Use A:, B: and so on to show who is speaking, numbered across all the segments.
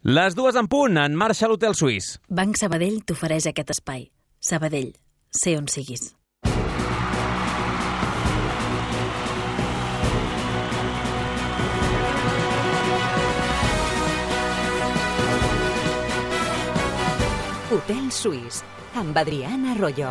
A: Les 2 en punt, en marxa l'Hotel Suís.
B: Banc Sabadell t'ofereix aquest espai. Sabadell, sé on siguis.
C: Hotel Suís, amb Adriana Arroyo.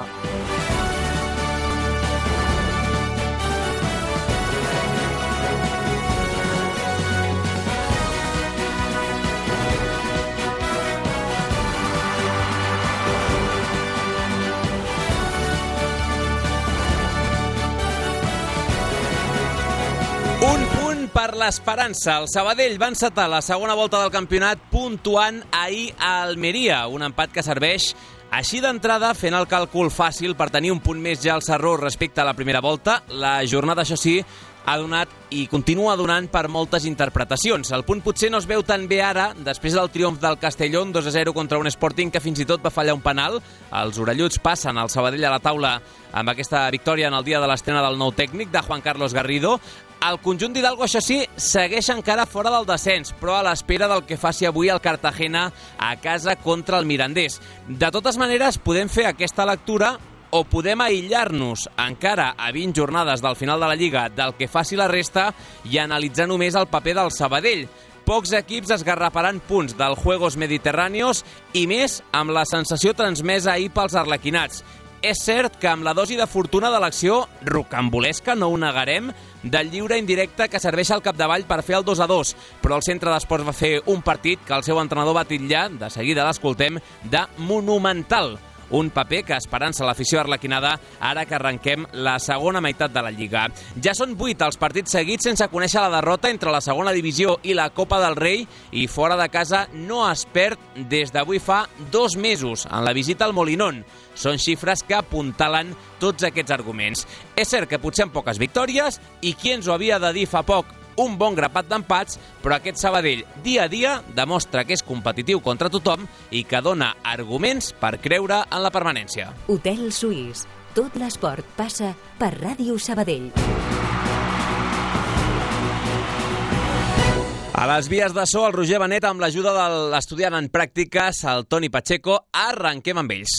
A: Un punt per l'esperança. El Sabadell va encetar la segona volta del campionat puntuant ahir a Almeria. Un empat que serveix així d'entrada, fent el càlcul fàcil per tenir un punt més ja al Sarró respecte a la primera volta. La jornada, això sí, ha donat i continua donant per moltes interpretacions. El punt potser no es veu tan bé ara, després del triomf del Castellón 2-0 contra un Sporting que fins i tot va fallar un penal. Els orelluts passen al Sabadell a la taula amb aquesta victòria en el dia de l'estrena del nou tècnic, de Juan Carlos Garrido. El conjunt d'Hidalgo, això sí, segueix encara fora del descens, però a l'espera del que faci avui el Cartagena a casa contra el Mirandés. De totes maneres, podem fer aquesta lectura o podem aïllar-nos encara a 20 jornades del final de la Lliga del que faci la resta i analitzar només el paper del Sabadell. Pocs equips esgarraparan punts del Juegos Mediterráneos i més amb la sensació transmesa ahir pels arlequinats. És cert que amb la dosi de fortuna de l'acció rocambolesca, no ho negarem, del lliure indirecte que serveix al capdavall per fer el 2-2, però el centre d'esports va fer un partit que el seu entrenador va titllar, de seguida l'escoltem, de monumental. Un paper que esperança l'afició arlequinada ara que arrenquem la segona meitat de la Lliga. Ja són 8 els partits seguits sense conèixer la derrota entre la segona divisió i la Copa del Rei i fora de casa no es perd des d'avui fa 2 mesos en la visita al Molinón. Són xifres que apuntalen tots aquests arguments. És cert que potser amb poques victòries i qui ens ho havia de dir fa poc, un bon grapat d'empats, però aquest Sabadell dia a dia demostra que és competitiu contra tothom i que dona arguments per creure en la permanència.
C: Hotel Suís. Tot l'esport passa per Ràdio Sabadell.
A: A les vies de so, el Roger Benet amb l'ajuda de l'estudiant en pràctiques, el Toni Pacheco. Arrenquem amb ells.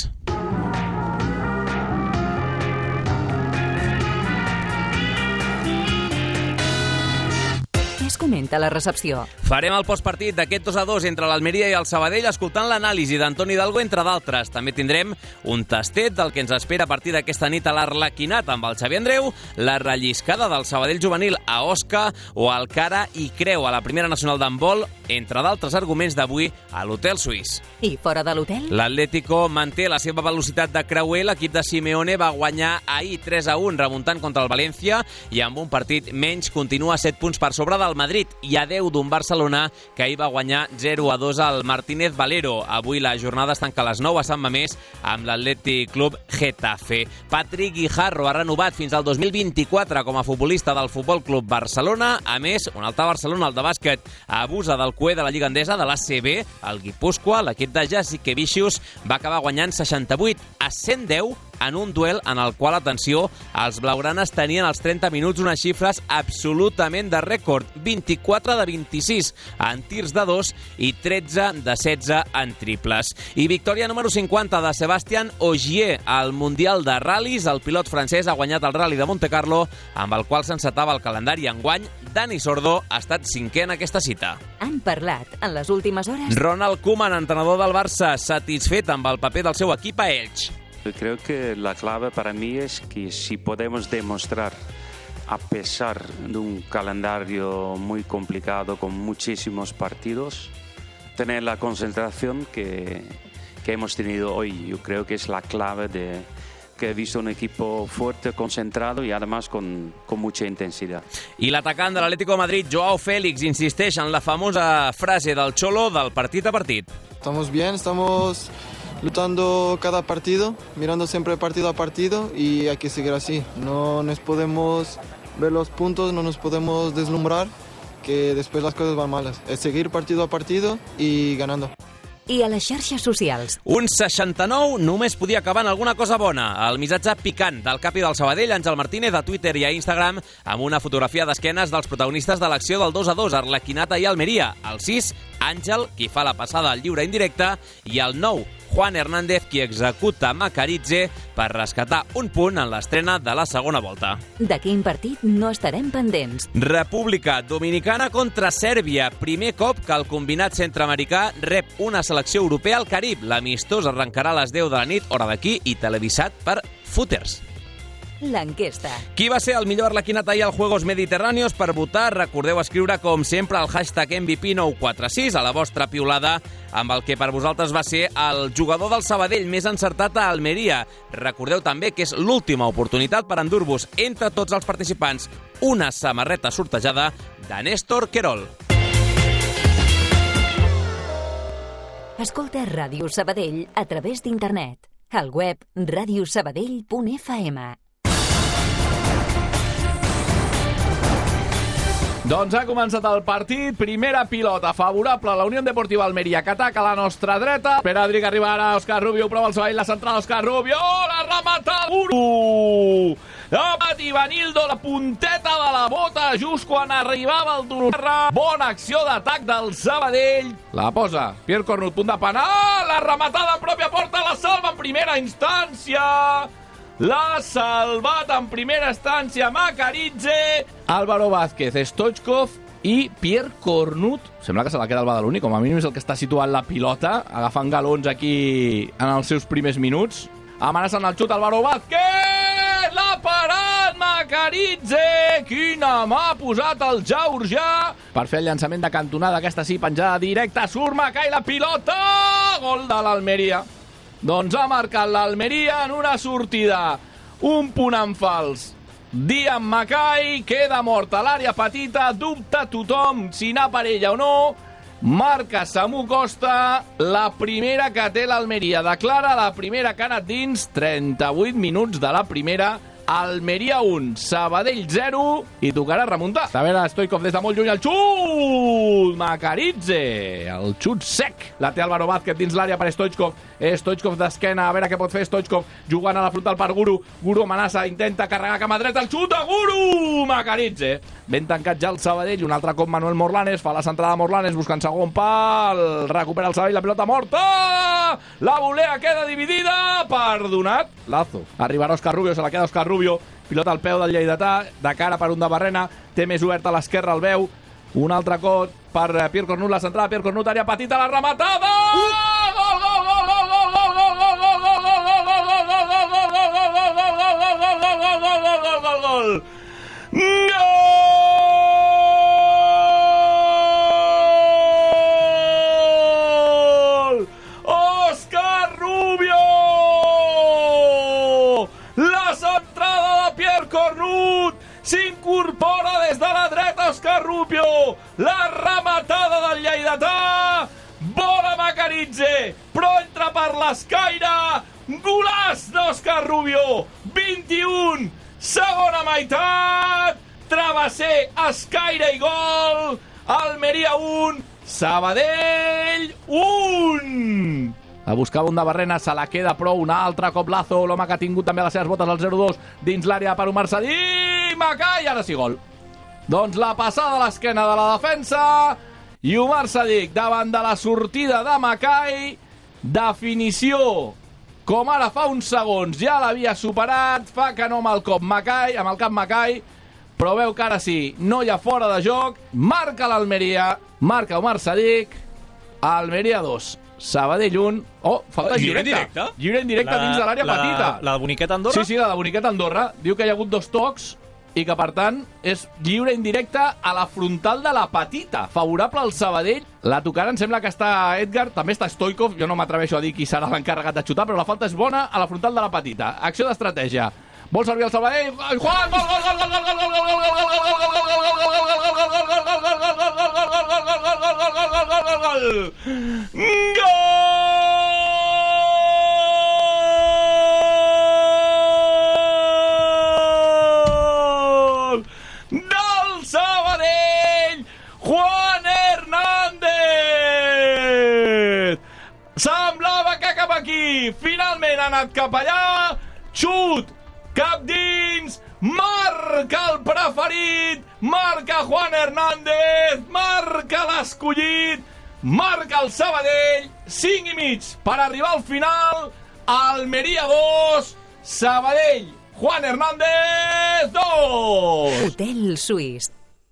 C: Què es comenta a la recepció?
A: Farem el postpartit d'aquest 2-2 entre l'Almeria i el Sabadell escoltant l'anàlisi d'Antoni Hidalgo, entre d'altres. També tindrem un tastet del que ens espera a partir d'aquesta nit a l'Arlequinat amb el Xavi Andreu, la relliscada del Sabadell juvenil a Osca o el cara i creu a la primera nacional d'handbol, entre d'altres arguments d'avui a l'Hotel Suís.
C: I fora de l'hotel?
A: L'Atlético manté la seva velocitat de creuer. L'equip de Simeone va guanyar ahir 3-1 remuntant contra el València i amb un partit menys continua 7 punts per sobre del Madrid i a 10 d'un Barcelona que ahir va guanyar 0-2 al Martínez Valero. Avui la jornada es tanca a les 9 a Sant Mamés amb l'Atlètic Club Getafe. Patrick Guijarro ha renovat fins al 2024 com a futbolista del Futbol Club Barcelona. A més, un altre Barcelona, el de bàsquet, abusa del cué de la Lliga Endesa, de l'ACB, el Guipúscoa. L'equip de Jasikevičius va acabar guanyant 68-110 en un duel en el qual, atenció, els blaugranes tenien als 30 minuts unes xifres absolutament de rècord. 24 de 26 en tirs de 2 i 13 de 16 en triples. I victòria número 50 de Sébastien Ogier al Mundial de Ral·lis. El pilot francès ha guanyat el Rally de Montecarlo, amb el qual s'encetava el calendari enguany. Dani Sordo ha estat 5è en aquesta cita.
C: Han parlat en les últimes hores?
A: Ronald Koeman, entrenador del Barça, satisfet amb el paper del seu equip a Elx.
D: Creo que la clave para mí es que si podemos demostrar, a pesar de un calendario muy complicado con muchísimos partidos, tener la concentración que hemos tenido hoy. Yo creo que es la clave de que he visto un equipo fuerte, concentrado y además con mucha intensidad.
A: I l'atacant de l'Atlético de Madrid, Joao Félix, insisteix en la famosa frase del Cholo del partit a partit.
E: Estamos bien, estamos luchando cada partido, mirando siempre partido a partido y hay que seguir así. No nos podemos ver los puntos, no nos podemos deslumbrar, que después las cosas van malas. Es seguir partido a partido y ganando.
C: i a les xarxes socials.
A: Un 69 només podia acabar en alguna cosa bona. El missatge picant del capi del Sabadell, Àngel Martínez, a Twitter i a Instagram, amb una fotografia d'esquenes dels protagonistes de l'acció del 2-2, Arlequinata i Almeria. El 6, Àngel, qui fa la passada al lliure indirecte, i el 9, Juan Hernández, qui executa Macaritze per rescatar un punt en l'estrena de la segona volta.
C: De quin partit no estarem pendents?
A: República Dominicana contra Sèrbia. Primer cop que el combinat centreamericà rep una selecció europea al Carib. L'amistós arrencarà a les 10 de la nit, hora d'aquí, i televisat per Footers.
C: L'enquesta.
A: Qui va ser el millor arlequinat ahir als Juegos Mediterráneos? Per votar, recordeu escriure, com sempre, el hashtag MVP946 a la vostra piulada, amb el que per vosaltres va ser el jugador del Sabadell més encertat a Almeria. Recordeu també que és l'última oportunitat per endur-vos entre tots els participants una samarreta sortejada de Néstor Querol.
C: Escolta Ràdio Sabadell a través d'internet. Al web radiosabadell.fm.
F: Doncs ha començat el partit, primera pilota favorable a la Unió Deportiva Almeria, que ataca a la nostra dreta. Per Adri, que arriba ara Òscar Rubio, prova el Sabadell, la centrada Òscar Rubio, la remata Guru! I Vanildo, la punteta de la bota, just quan arribava el Donoterra. Bona acció d'atac del Sabadell. La posa Pierre Cornut, punt de penal, la rematada en pròpia porta, la salva en primera instància. L'ha salvat en primera instància Macaritze. Álvaro Vázquez, Stoichkov i Pierre Cornut. Sembla que se la queda el Badaloni, com a mínim és el que està situant la pilota, agafant galons aquí en els seus primers minuts. Amenaçant el xut Álvaro Vázquez. L'ha parat Macaritze. Quina mà ha posat el georgià per fer el llançament de cantonada, aquesta sí, penjada directa. Surt Macai la pilota. Gol de l'Almeria. Doncs ha marcat l'Almeria en una sortida. Un punt en fals. Dian Macai queda mort a l'àrea petita. Dubta tothom si anar per ella o no. Marca Samu Costa. La primera que té l'Almeria. Declara la primera que ha anat dins. 38 minuts de la primera. Almeria 1, Sabadell 0, i tocarà remuntar. A veure, Stoichkov des de molt lluny, el xut! Macaritze, el xut sec. La té Álvaro Vázquez dins l'àrea per Stoichkov. Stoichkov d'esquena, a veure què pot fer Stoichkov, jugant a la frontal per Guru. Guru amenaça, intenta carregar cama dreta, el xut de Guru! Macaritze. Ben tancat ja el Sabadell, un altre cop Manuel Morlanes, fa la centrada Morlanes, buscant segon pal, recupera el Sabadell, la pilota morta! La volea queda dividida, perdonat, Lazo. Arribarà Òscar Rubio, se la queda Òscar Rubio, pilota al peu del lleidatà, de cara per un de Barrena, té més obert a l'esquerra, el veu, un altre cop per Pierre Cornut, la centrada, Pierre Cornut, àrea petita, la rematada! Gol, gol, gol, gol, gol, gol, gol, gol, gol, gol, gol, gol, gol, Òscar Rubio! La centrada de Pierre Cornut, s'incorpora des de la dreta Òscar Rubio, la rematada del lleidatà, bola Macaritze, però entra per l'escaire, golaç d'Òscar Rubio, 21, segona meitat, travesser, escaire i gol, Almeria 1, Sabadell 1. La buscava un de Barrena, se la queda prou, un altre cop Lazo, l'home que ha tingut també les seves botes al 0-2, dins l'àrea per Omar Sadiq, Macai, ara sí gol. Doncs la passada a l'esquena de la defensa, i Omar Sadiq davant de la sortida de Macai, definició, com ara fa uns segons ja l'havia superat, fa que no amb el cop Macai, amb el cap Macai, però veu que ara sí, no hi ha fora de joc, marca l'Almeria, marca Omar Sadiq, Almeria 2, Sabadell 1. Oh, falta lliure indirecte. Lliure indirecte dins de l'àrea petita.
G: La de Boniqueta Andorra?
F: Sí, la de Boniqueta Andorra. Diu que hi ha hagut 2 tocs i que, per tant, és lliure indirecte a la frontal de la petita. Favorable al Sabadell. La tocada em sembla que està Edgar, també està Stoichkov. Jo no m'atreveixo a dir qui serà l'encarregat de xutar, però la falta és bona a la frontal de la petita. Acció d'estratègia. Vol servir el Sabadell. Juan! Gol, gol, gol, gol, gol, gol, gol, gol, gol, gol, gol, gol, gol, del Sabadell, Juan Hernández, Toni finalment ha anat cap allà, xut, cap dins, marca el preferit, marca Juan Hernández, marca l'escollit, marca el Sabadell, 5,5 per arribar al final, Almeria 2, Sabadell, Juan Hernández 2.
C: Hotel Suís.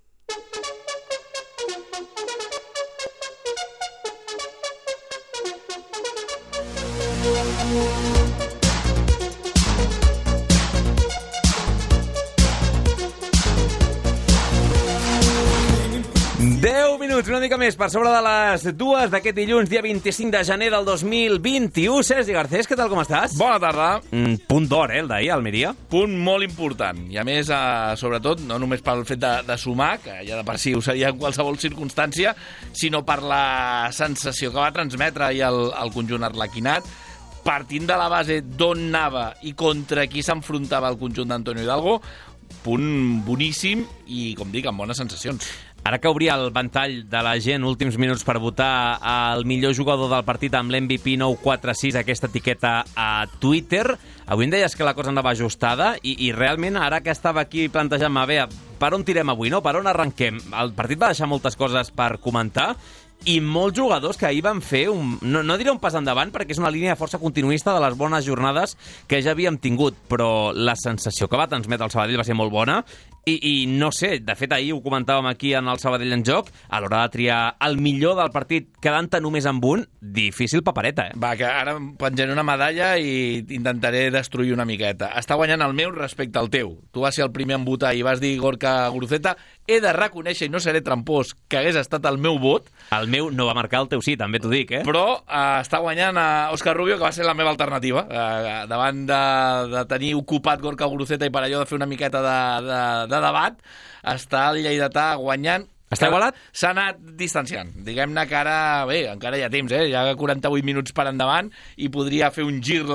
A: Una mica més per sobre de les 2 d'aquest dilluns, dia 25 de gener del 2021. Sergi Garcés, què tal, com estàs?
F: Bona tarda.
A: Punt d'or, el d'ahir, Almeria.
F: Punt molt important. I a més, sobretot, no només pel fet de sumar, que ja de per si ho seria en qualsevol circumstància, sinó per la sensació que va transmetre ahir el conjunt arlequinat, partint de la base d'on anava i contra qui s'enfrontava el conjunt d'Antonio Hidalgo. Punt boníssim i, com dic, amb bones sensacions.
A: Ara que obria el ventall de la gent últims minuts per votar el millor jugador del partit amb l'MVP 946, aquesta etiqueta a Twitter, avui em deies que la cosa andava ajustada i realment ara que estava aquí plantejant-me, bé, per on tirem avui, no? Per on arrenquem? El partit va deixar moltes coses per comentar i molts jugadors que ahir van fer, no diré un pas endavant perquè és una línia força continuista de les bones jornades que ja havíem tingut, però la sensació que va transmetre el Sabadell va ser molt bona i no sé, de fet ahir ho comentàvem aquí en el Sabadell en joc, a l'hora de triar el millor del partit quedant-te només amb un, difícil papereta,
F: Va, que ara em penjaré una medalla i intentaré destruir una miqueta. Està guanyant el meu respecte al teu. Tu vas ser el primer en votar i vas dir Gorka Guruceta. He de reconèixer, i no seré trampós, que hagués estat el meu vot.
A: El meu no va marcar el teu sí, també t'ho dic,
F: Però està guanyant Òscar Rubio, que va ser la meva alternativa. Davant de tenir ocupat Gorka Guruceta i per allò de fer una miqueta de debat, està el lleidatà guanyant.
A: Està igualat?
F: S'ha anat distanciant. Diguem-ne que ara, encara hi ha temps, hi ha 48 minuts per endavant i podria fer un gir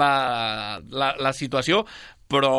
F: la situació, però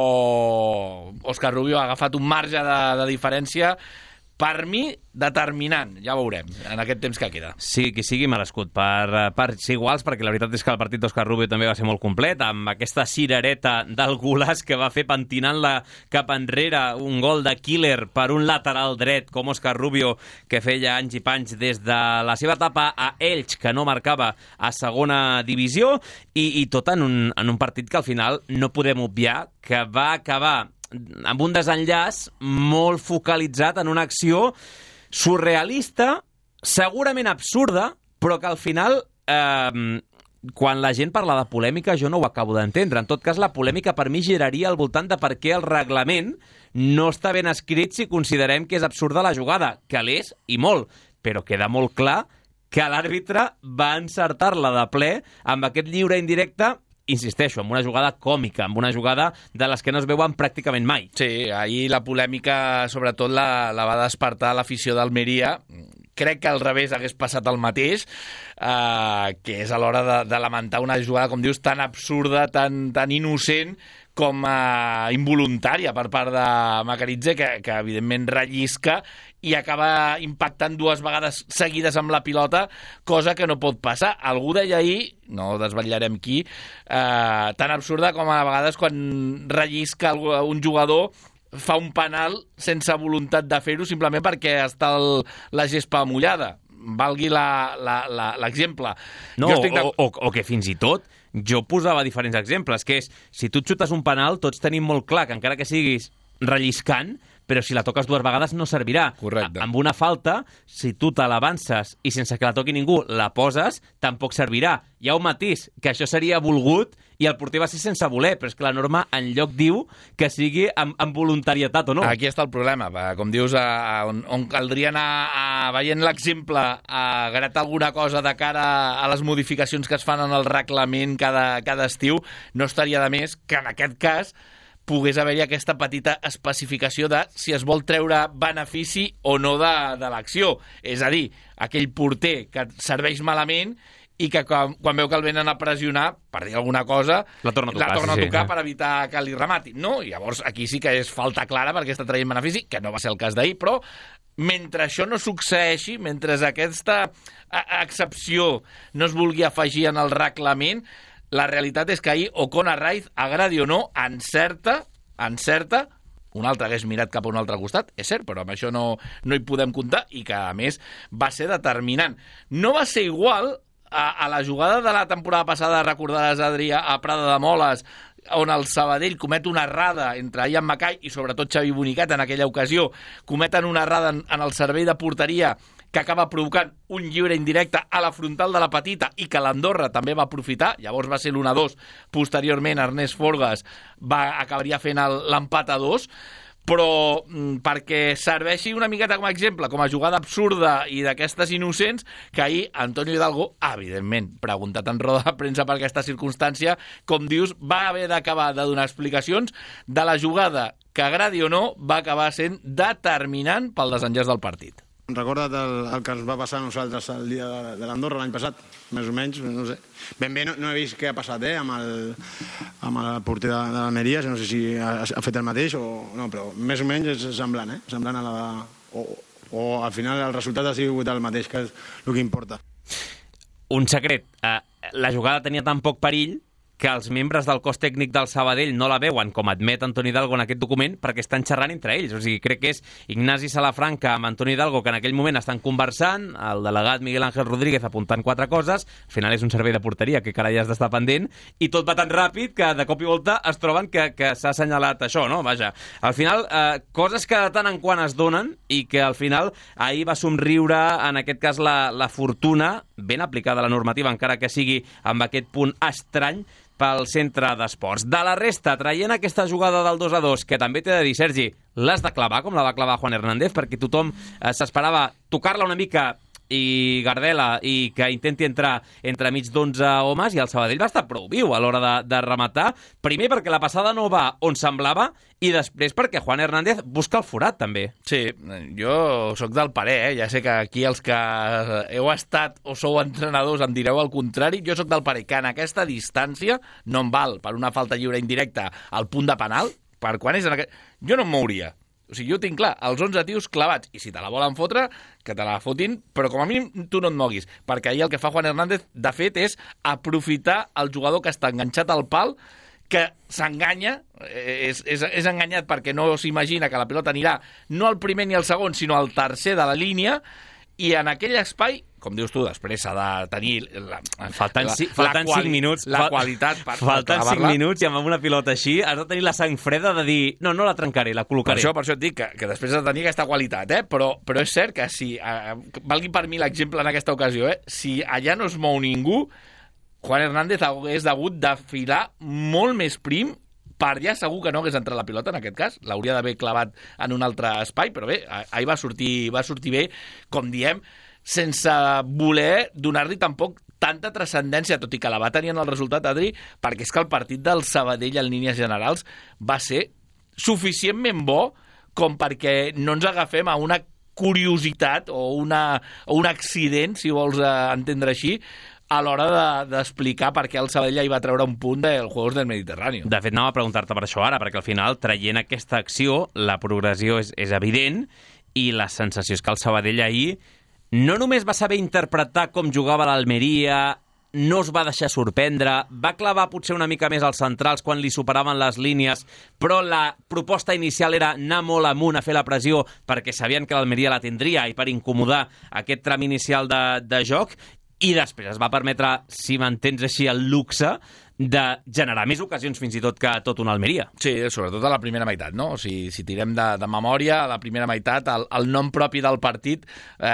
F: Òscar Rubio ha agafat un marge de diferència, per mi, determinant. Ja veurem, en aquest temps que queda.
A: Sí, qui sigui merescut per ser iguals, perquè la veritat és que el partit d'Òscar Rubio també va ser molt complet, amb aquesta cirereta del golaç que va fer pentinant-la cap enrere, un gol de killer per un lateral dret com Òscar Rubio, que feia anys i panys des de la seva etapa a Elx, que no marcava a segona divisió, i tot en un partit que al final no podem obviar, que va acabar amb un desenllaç molt focalitzat en una acció surrealista, segurament absurda, però que al final, quan la gent parla de polèmica, jo no ho acabo d'entendre. En tot cas, la polèmica per mi giraria al voltant de per què el reglament no està ben escrit si considerem que és absurda la jugada, que l'és i molt, però queda molt clar que l'àrbitre va encertar-la de ple amb aquest lliure indirecte, insisteixo, amb una jugada còmica, amb una jugada de les que no es veuen pràcticament mai.
F: Sí, ahir la polèmica sobretot la va despertar l'afició d'Almeria. Crec que al revés hagués passat el mateix, que és a l'hora de lamentar una jugada, com dius, tan absurda, tan innocent, com involuntària per part de Macaritze, que evidentment rellisca i acaba impactant 2 vegades seguides amb la pilota, cosa que no pot passar. Algú deia ahir, no desvetllarem qui, tan absurda com a vegades quan rellisca un jugador, fa un penal sense voluntat de fer-ho simplement perquè està la gespa mullada. Valgui l'exemple.
A: No, o que fins i tot jo posava diferents exemples, que és, si tu et xutes un penal, tots tenim molt clar que encara que siguis relliscant, però si la toques 2 vegades no servirà.
F: Correcte.
A: Amb una falta, si tu te l'avances i sense que la toqui ningú la poses, tampoc servirà. Hi ha un matís, que això seria volgut i el porter va ser sense voler, però és que la norma enlloc diu que sigui amb voluntarietat o no.
F: Aquí està el problema. Com dius, on caldria anar veient l'exemple, a gratar alguna cosa de cara a les modificacions que es fan en el reglament cada estiu, no estaria de més que en aquest cas pogués haver-hi aquesta petita especificació de si es vol treure benefici o no de l'acció. És a dir, aquell porter que serveix malament i que quan veu que el venen a pressionar, per dir alguna cosa,
A: la torna a tocar
F: per evitar que li rematin. No? I llavors aquí sí que és falta clara perquè està traient benefici, que no va ser el cas d'ahir, però mentre això no succeeixi, mentre aquesta excepció no es vulgui afegir en el reglament, la realitat és que ahir Ocon Arraiz, agradi o no, encerta, un altre hagués mirat cap a un altre costat, és cert, però amb això no hi podem comptar, i que, a més, va ser determinant. No va ser igual a la jugada de la temporada passada, recordaràs, Adri, a Prada de Moles, on el Sabadell comet una errada entre Ian Mackay i sobretot Xavi Bonicat en aquella ocasió, cometen una errada en el servei de porteria que acaba provocant un lliure indirecte a la frontal de la petita i que l'Andorra també va aprofitar, llavors va ser l'1-2, posteriorment Ernest Forgas acabaria fent l'empat a 2, però perquè serveixi una miqueta com a exemple, com a jugada absurda i d'aquestes innocents, que ahir Antonio Hidalgo, evidentment, preguntat en roda de premsa per aquesta circumstància, com dius, va haver d'acabar de donar explicacions de la jugada que, agradi o no, va acabar sent determinant pel desenllaç del partit.
G: Recorda't el que ens va passar a nosaltres el dia de l'Andorra l'any passat, més o menys, no sé. Ben bé no he vist què ha passat amb el porter de l'Almeria, no sé si ha fet el mateix o no, però més o menys és semblant, semblant a la... O al final el resultat ha sigut el mateix, que és el que importa.
A: Un secret, la jugada tenia tan poc perill que els membres del cos tècnic del Sabadell no la veuen, com admet Antoni Hidalgo en aquest document, perquè estan xerrant entre ells. O sigui, crec que és Ignasi Salafranca amb Antoni Hidalgo, que en aquell moment estan conversant, el delegat Miguel Ángel Rodríguez apuntant 4 coses, al final és un servei de porteria, que carai has d'estar pendent, i tot va tan ràpid que de cop i volta es troben que s'ha assenyalat això, no? Vaja, al final, coses que de tant en quant es donen i que al final ahir va somriure, en aquest cas, la fortuna, ben aplicada la normativa, encara que sigui amb aquest punt estrany, pel centre d'esports. De la resta, traient aquesta jugada del 2-2, que també t'he de dir, Sergi, l'has de clavar, com la va clavar Juan Hernández, perquè tothom s'esperava tocar-la una mica i Gardela, i que intenti entrar entremig d'11 homes, i el Sabadell va estar prou viu a l'hora de rematar, primer perquè la passada no va on semblava, i després perquè Juan Hernández busca el forat, també.
F: Sí, jo sóc del parer, ja sé que aquí els que heu estat o sou entrenadors em direu el contrari, jo sóc del parer que en aquesta distància no em val per una falta lliure indirecta al punt de penal, per quan és en aquest... Jo no em mouria. O sigui, jo tinc clar, els 11 tios clavats, i si te la volen fotre, que te la fotin, però com a mínim tu no et moguis, perquè ahir el que fa Juan Hernández, de fet, és aprofitar el jugador que està enganxat al pal, que s'enganya, és enganyat perquè no s'imagina que la pilota anirà no al primer ni al segon, sinó al tercer de la línia, i en aquell espai, com dius tu, després s'ha de tenir
A: faltant 5 minuts,
F: la qualitat per
A: faltant 5 minuts, i amb una pilota així has de tenir la sang freda de dir no la trencaré, la col·locaré.
F: Per això et dic que després has de tenir aquesta qualitat, però és cert que si valgui per mi l'exemple en aquesta ocasió, si allà no es mou ningú, Juan Hernández hagués hagut de filar molt més prim, per allà segur que no hagués entrat la pilota, en aquest cas, l'hauria d'haver clavat en un altre espai, però bé, ahir va sortir bé, com diem, sense voler donar-li tampoc tanta transcendència, tot i que la va tenir en el resultat, Adri, perquè és que el partit del Sabadell en línies generals va ser suficientment bo com perquè no ens agafem a una curiositat o un accident, si vols entendre així, a l'hora d'explicar per què el Sabadell hi va treure un punt dels Juegos del Mediterrani.
A: De fet, anava a preguntar-te per això ara, perquè al final, traient aquesta acció, la progressió és evident, i la sensació és que el Sabadell ahir no només va saber interpretar com jugava l'Almeria, no es va deixar sorprendre, va clavar potser una mica més als centrals quan li superaven les línies, però la proposta inicial era anar molt amunt a fer la pressió perquè sabien que l'Almeria la tindria i per incomodar aquest tram inicial de joc, i després es va permetre, si m'entens així, el luxe de generar més ocasions fins i tot que tot una Almeria.
F: Sí, sobretot a la primera meitat, no? O sigui, si tirem de memòria, a la primera meitat, el nom propi del partit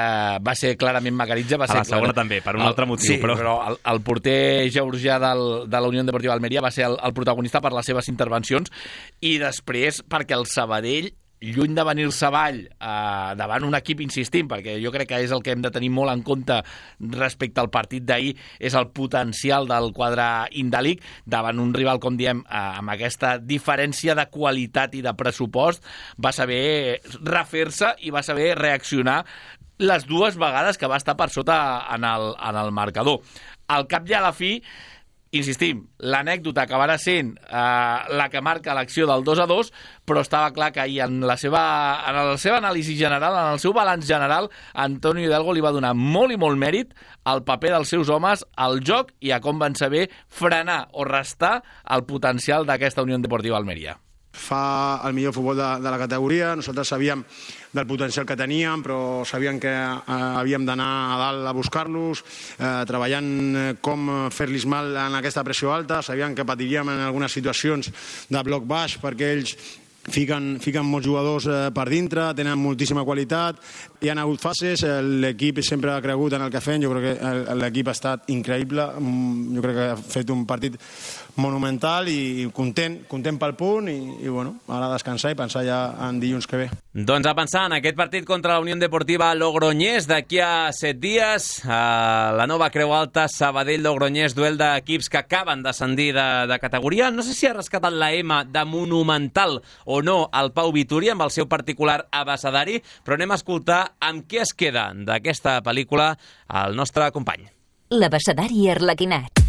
F: va ser clarament Macaritza.
A: A la segona també, per un altre motiu.
F: Sí, però el porter georgià de la Unió Deportiva Almeria va ser el protagonista per les seves intervencions, i després perquè el Sabadell, lluny de venir-se avall davant un equip, insistim, perquè jo crec que és el que hem de tenir molt en compte respecte al partit d'ahir, és el potencial del quadre indàlic davant un rival, com diem, amb aquesta diferència de qualitat i de pressupost, va saber refer-se i va saber reaccionar les dues vegades que va estar per sota en el marcador. Al cap i a la fi, insistim, l'anècdota acabarà sent la que marca l'acció del 2-2, però estava clar que ahir en la seva anàlisi general, en el seu balanç general, Antonio Hidalgo li va donar molt i molt mèrit al paper dels seus homes, al joc i a com van saber frenar o restar el potencial d'aquesta Unión Deportiva Almeria.
G: Fa el millor futbol de la categoria. Nosaltres sabíem del potencial que teníem, però sabíem que havíem d'anar a dalt a buscar-los, treballant com fer-los mal en aquesta pressió alta. Sabíem que patiríem en algunes situacions de bloc baix, perquè ells fiquen molts jugadors per dintre, tenen moltíssima qualitat, hi ha hagut fases, l'equip sempre ha cregut en el que fem, jo crec que l'equip ha estat increïble, jo crec que ha fet un partit monumental i content pel punt i bueno, ara descansar i pensar ja en dilluns que ve.
A: Doncs a pensar en aquest partit contra la Unión Deportiva Logroñés d'aquí a 7 dies, la nova Creu Alta, Sabadell-Logroñés, duel d'equips que acaben d'ascendir de categoria. No sé si ha rescatat la M de monumental o no el Pau Vituri amb el seu particular abecedari, però anem a escoltar amb què es queda d'aquesta pel·lícula el nostre company.
C: L'abecedari arlequinat.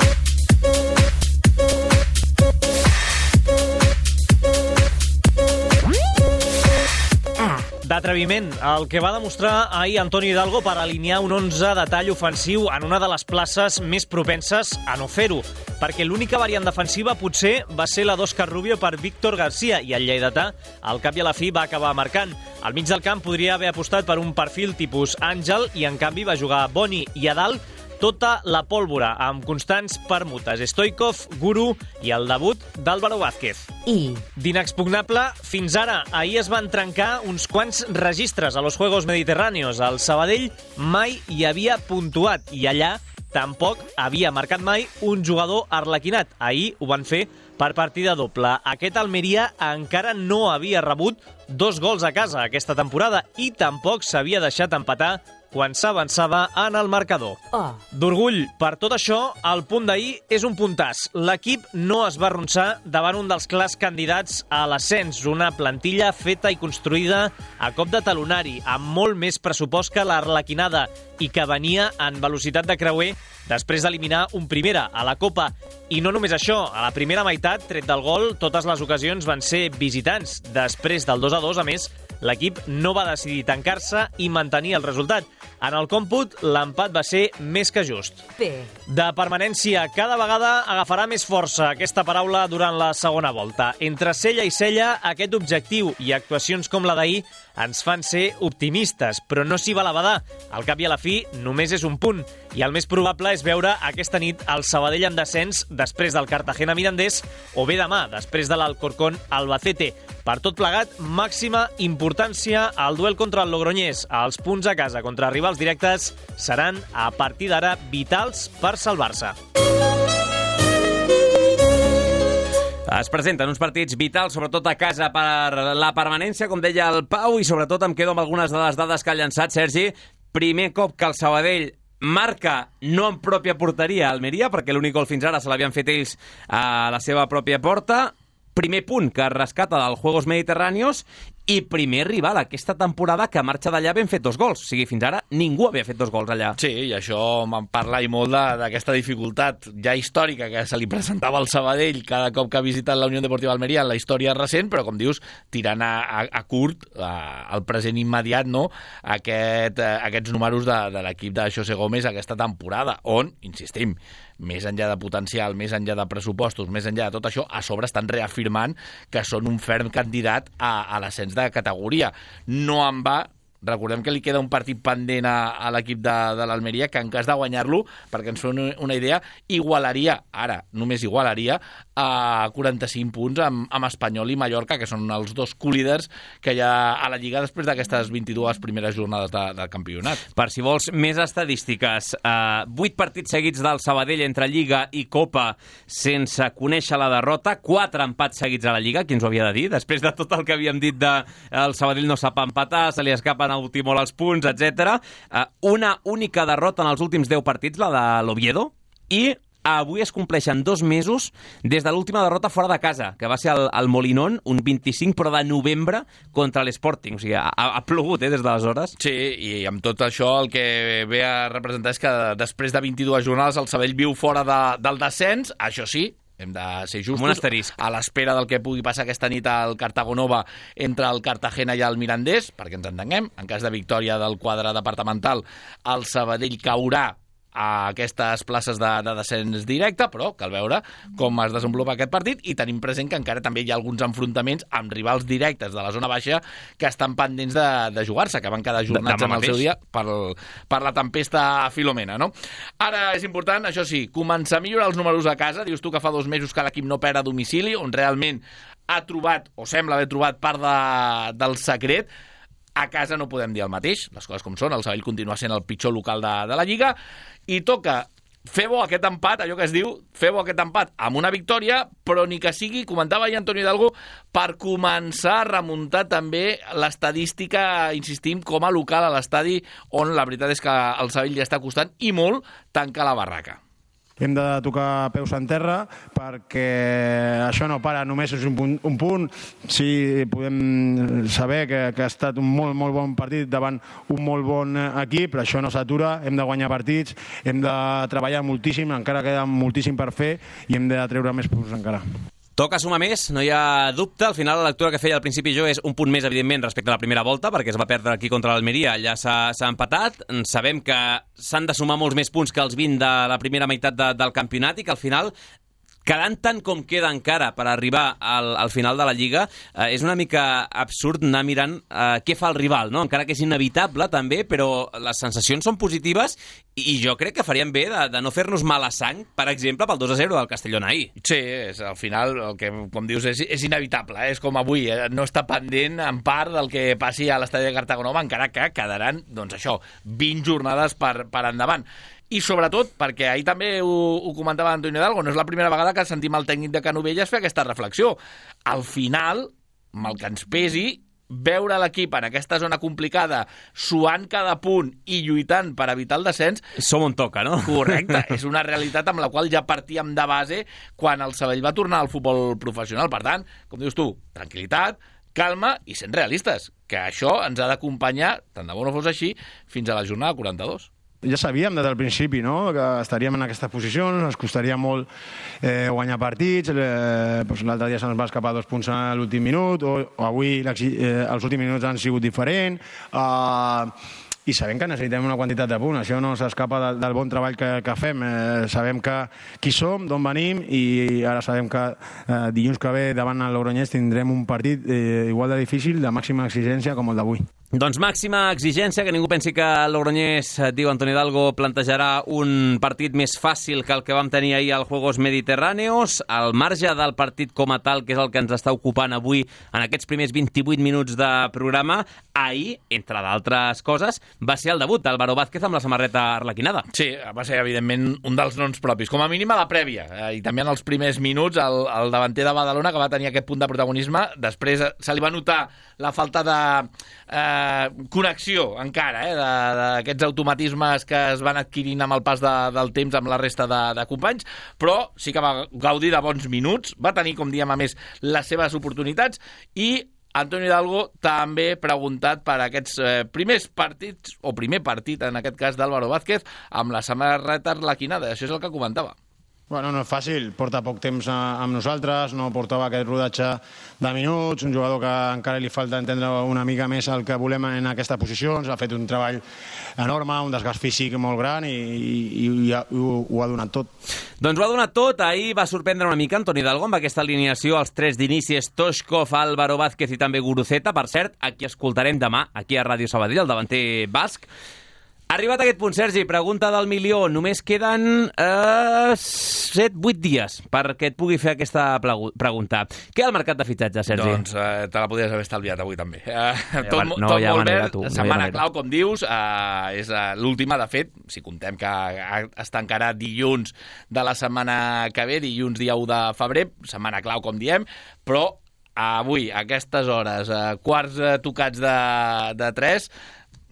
H: D'atreviment, el que va demostrar ahir Antonio Hidalgo per alinear un 11 de tall ofensiu en una de les places més propenses a no fer-ho, perquè l'única variant defensiva potser va ser la d'Òscar Rubio per Víctor García i el lleidatà, al cap i a la fi, va acabar marcant. Al mig del camp podria haver apostat per un perfil tipus Àngel i en canvi va jugar Boni i a dalt tota la pólvora, amb constants permutes. Stoikov, Guru i el debut d'Álvaro Vázquez. D'inexpugnable, fins ara, ahir es van trencar uns quants registres a los Juegos Mediterráneos. El Sabadell mai hi havia puntuat i allà tampoc havia marcat mai un jugador arlequinat. Ahir ho van fer per partida doble. Aquest Almeria encara no havia rebut 2 gols a casa aquesta temporada i tampoc s'havia deixat empatar quan s'avançava en el marcador. D'orgull per tot això, el punt d'ahir és un puntàs. L'equip no es va arronsar davant un dels clars candidats a l'ascens, una plantilla feta i construïda a cop de talonari, amb molt més pressupost que l'Arlequinada i que venia en velocitat de creuer després d'eliminar un Primera a la Copa. I no només això, a la primera meitat, tret del gol, totes les ocasions van ser visitants. Després del 2-2, a més, l'equip no va decidir tancar-se i mantenir el resultat. En el còmput, l'empat va ser més que just. De permanència, cada vegada agafarà més força aquesta paraula durant la segona volta. Entre cella i cella, aquest objectiu i actuacions com la d'ahir ens fan ser optimistes, però no s'hi val a badar. Al cap i a la fi, només és un punt. I el més probable és veure aquesta nit el Sabadell en descens després del Cartagena Mirandés o bé demà, després de l'Alcorcón Albacete. Per tot plegat, màxima importància al duel contra el Logroñés. Els punts a casa contra rivals directes seran, a partir d'ara, vitals per salvar-se.
A: Es presenten uns partits vitals, sobretot a casa, per la permanència, com deia el Pau, i sobretot em quedo amb algunes de les dades que ha llançat Sergi. Primer cop que el Sabadell marca no en pròpia porteria a Almeria, perquè l'únic gol fins ara se l'havien fet ells a la seva pròpia porta. Primer punt que rescata dels Juegos Mediterráneos i primer rival aquesta temporada que marxa d'allà ben fet 2 gols. O sigui, fins ara ningú havia fet 2 gols allà.
F: Sí, i això me'n parla i molt d'aquesta dificultat ja històrica que se li presentava al Sabadell cada cop que ha visitat la Unión Deportiva Almeria en la història recent, però com dius, tirant a curt, al present immediat, no? Aquests números de l'equip de José Gómez aquesta temporada, on, insistim, més enllà de potencial, més enllà de pressupostos, més enllà de tot això, a sobre estan reafirmant que són un ferm candidat a l'ascens de categoria. No en va, recordem que li queda un partit pendent a l'equip de l'Almeria, que en cas de guanyar-lo, perquè ens fem una idea, igualaria, ara només igualaria, a 45 punts amb Espanyol i Mallorca, que són els 2 co-líders que hi ha a la Lliga després d'aquestes 22 primeres jornades del campionat.
A: Per si vols més estadístiques, 8 partits seguits del Sabadell entre Lliga i Copa sense conèixer la derrota, 4 empats seguits a la Lliga, qui ens ho havia de dir? Després de tot el que havíem dit el Sabadell no sap empatar, se li escapen a últim molt els punts, etc. Una única derrota en els últims 10 partits, la de l'Oviedo, i avui es compleixen 2 mesos des de l'última derrota fora de casa, que va ser al Molinón, un 25 però de novembre contra l'Sporting. O sigui, ha plogut des d'aleshores.
F: Sí, i amb tot això el que ve a representar és que després de 22 jornades el Sabadell viu fora del descens, això sí, hem de ser justos, a l'espera del que pugui passar aquesta nit al Cartago Nova entre el Cartagena i el Mirandés, perquè ens entenguem, en cas de victòria del quadre departamental, el Sabadell caurà a aquestes places de descens directe, però cal veure com es desenvolupa aquest partit i tenim present que encara també hi ha alguns enfrontaments amb rivals directes de la zona baixa que estan pendents de jugar-se, que van quedar ajornats en el seu dia per la tempesta Filomena, no? Ara és important, això sí, començar a millorar els números a casa. Dius tu que fa 2 mesos que l'equip no perd a domicili, on realment ha trobat, o sembla haver trobat, part del secret. A casa no podem dir el mateix, les coses com són, el Sabadell continua sent el pitjor local de la Lliga, i toca fer bo aquest empat, allò que es diu, fer bo aquest empat amb una victòria, però ni que sigui, comentava ahir Antonio Hidalgo, per començar a remuntar també l'estadística, insistim, com a local a l'estadi, on la veritat és que el Sabadell ja està costant, i molt, tancar la barraca.
G: Hem de tocar peus en terra perquè això no para, només és un punt. Sí, podem saber que ha estat un molt, molt bon partit davant un molt bon equip, però això no s'atura, hem de guanyar partits, hem de treballar moltíssim, encara queda moltíssim per fer i hem de treure més punts encara.
A: Toca sumar més, no hi ha dubte. Al final la lectura que feia al principi jo és un punt més, evidentment, respecte a la primera volta, perquè es va perdre aquí contra l'Almeria, allà s'ha empatat. Sabem que s'han de sumar molts més punts que els 20 de la primera meitat del campionat i que al final, quedant tant com queda encara per arribar al final de la Lliga, és una mica absurd anar mirant què fa el rival, no? Encara que és inevitable també, però les sensacions són positives i jo crec que faríem bé de no fer-nos mala sang, per exemple, pel 2-0 del Castellón ahir.
F: Sí, al final, el que, com dius, és inevitable, és com avui, no està pendent en part del que passi a l'estadi de Cartago Nova, encara que quedaran, doncs això, 20 jornades per endavant. I sobretot, perquè ahir també ho comentava Antonio Hidalgo, no és la primera vegada que sentim el tècnic de Canovelles fer aquesta reflexió. Al final, mal que ens pesi, veure l'equip en aquesta zona complicada, suant cada punt i lluitant per evitar el descens...
A: Som on toca, no?
F: Correcte, és una realitat amb la qual ja partíem de base quan el Sabadell va tornar al futbol professional. Per tant, com dius tu, tranquil·litat, calma i sent realistes, que això ens ha d'acompanyar, tant de bo no fos així, fins a la jornada 42.
G: Ja sabíem des del principi, no?, que estaríem en aquestes posicions, ens costaria molt guanyar partits, l'altre dia se'ns va escapar 2 punts a l'últim minut, o avui els últims minuts han sigut diferents, i sabem que necessitem una quantitat de punts, això no s'escapa del bon treball que fem, sabem qui som, d'on venim, i ara sabem que dilluns que ve davant el Logroñés tindrem un partit igual de difícil, de màxima exigència com el d'avui.
A: Doncs màxima exigència, que ningú pensi que el Logroñés, diu Antonio Hidalgo, plantejarà un partit més fàcil que el que vam tenir ahir als Juegos Mediterráneos. Al marge del partit com a tal, que és el que ens està ocupant avui en aquests primers 28 minuts de programa, ahir, entre d'altres coses, va ser el debut d'Álvaro Vázquez amb la samarreta arlequinada.
F: Sí, va ser, evidentment, un dels noms propis. Com a mínim a la prèvia, i també en els primers minuts, el davanter de Badalona, que va tenir aquest punt de protagonisme, després se li va notar la falta de connexió encara, d'aquests automatismes que es van adquirint amb el pas del temps amb la resta de companys, però sí que va gaudir de bons minuts, va tenir, com diem, a més, les seves oportunitats, i Antonio Hidalgo també preguntat per aquests primers partits, o primer partit, en aquest cas, d'Álvaro Vázquez, amb la samarreta arlequinada. Això és el que comentava.
G: Bueno, no és fàcil, porta poc temps amb nosaltres, no portava aquest rodatge de minuts, un jugador que encara li falta entendre una mica més el que volem en aquesta posició, ens ha fet un treball enorme, un desgast físic molt gran i ho ha donat tot.
A: Doncs ho ha donat tot, ahir va sorprendre una mica Antonio Hidalgo amb aquesta alineació, els 3 d'inici, Stoichkov, Álvaro Vázquez i també Guruceta, per cert, aquí escoltarem demà, aquí a Ràdio Sabadell, el davanter basc. Ha arribat a aquest punt, Sergi, pregunta del milió. Només queden 7-8 dies perquè et pugui fer aquesta pregunta. Què ha el mercat de fitxatge, Sergi?
F: Doncs te la podries haver estalviat avui també. Tot molt verd, setmana clau, com dius, és l'última, de fet, si comptem que es tancarà dilluns de la setmana que ve, dilluns dia 1 de febrer, setmana clau, com diem, però avui, a aquestes hores, quarts tocats de 3,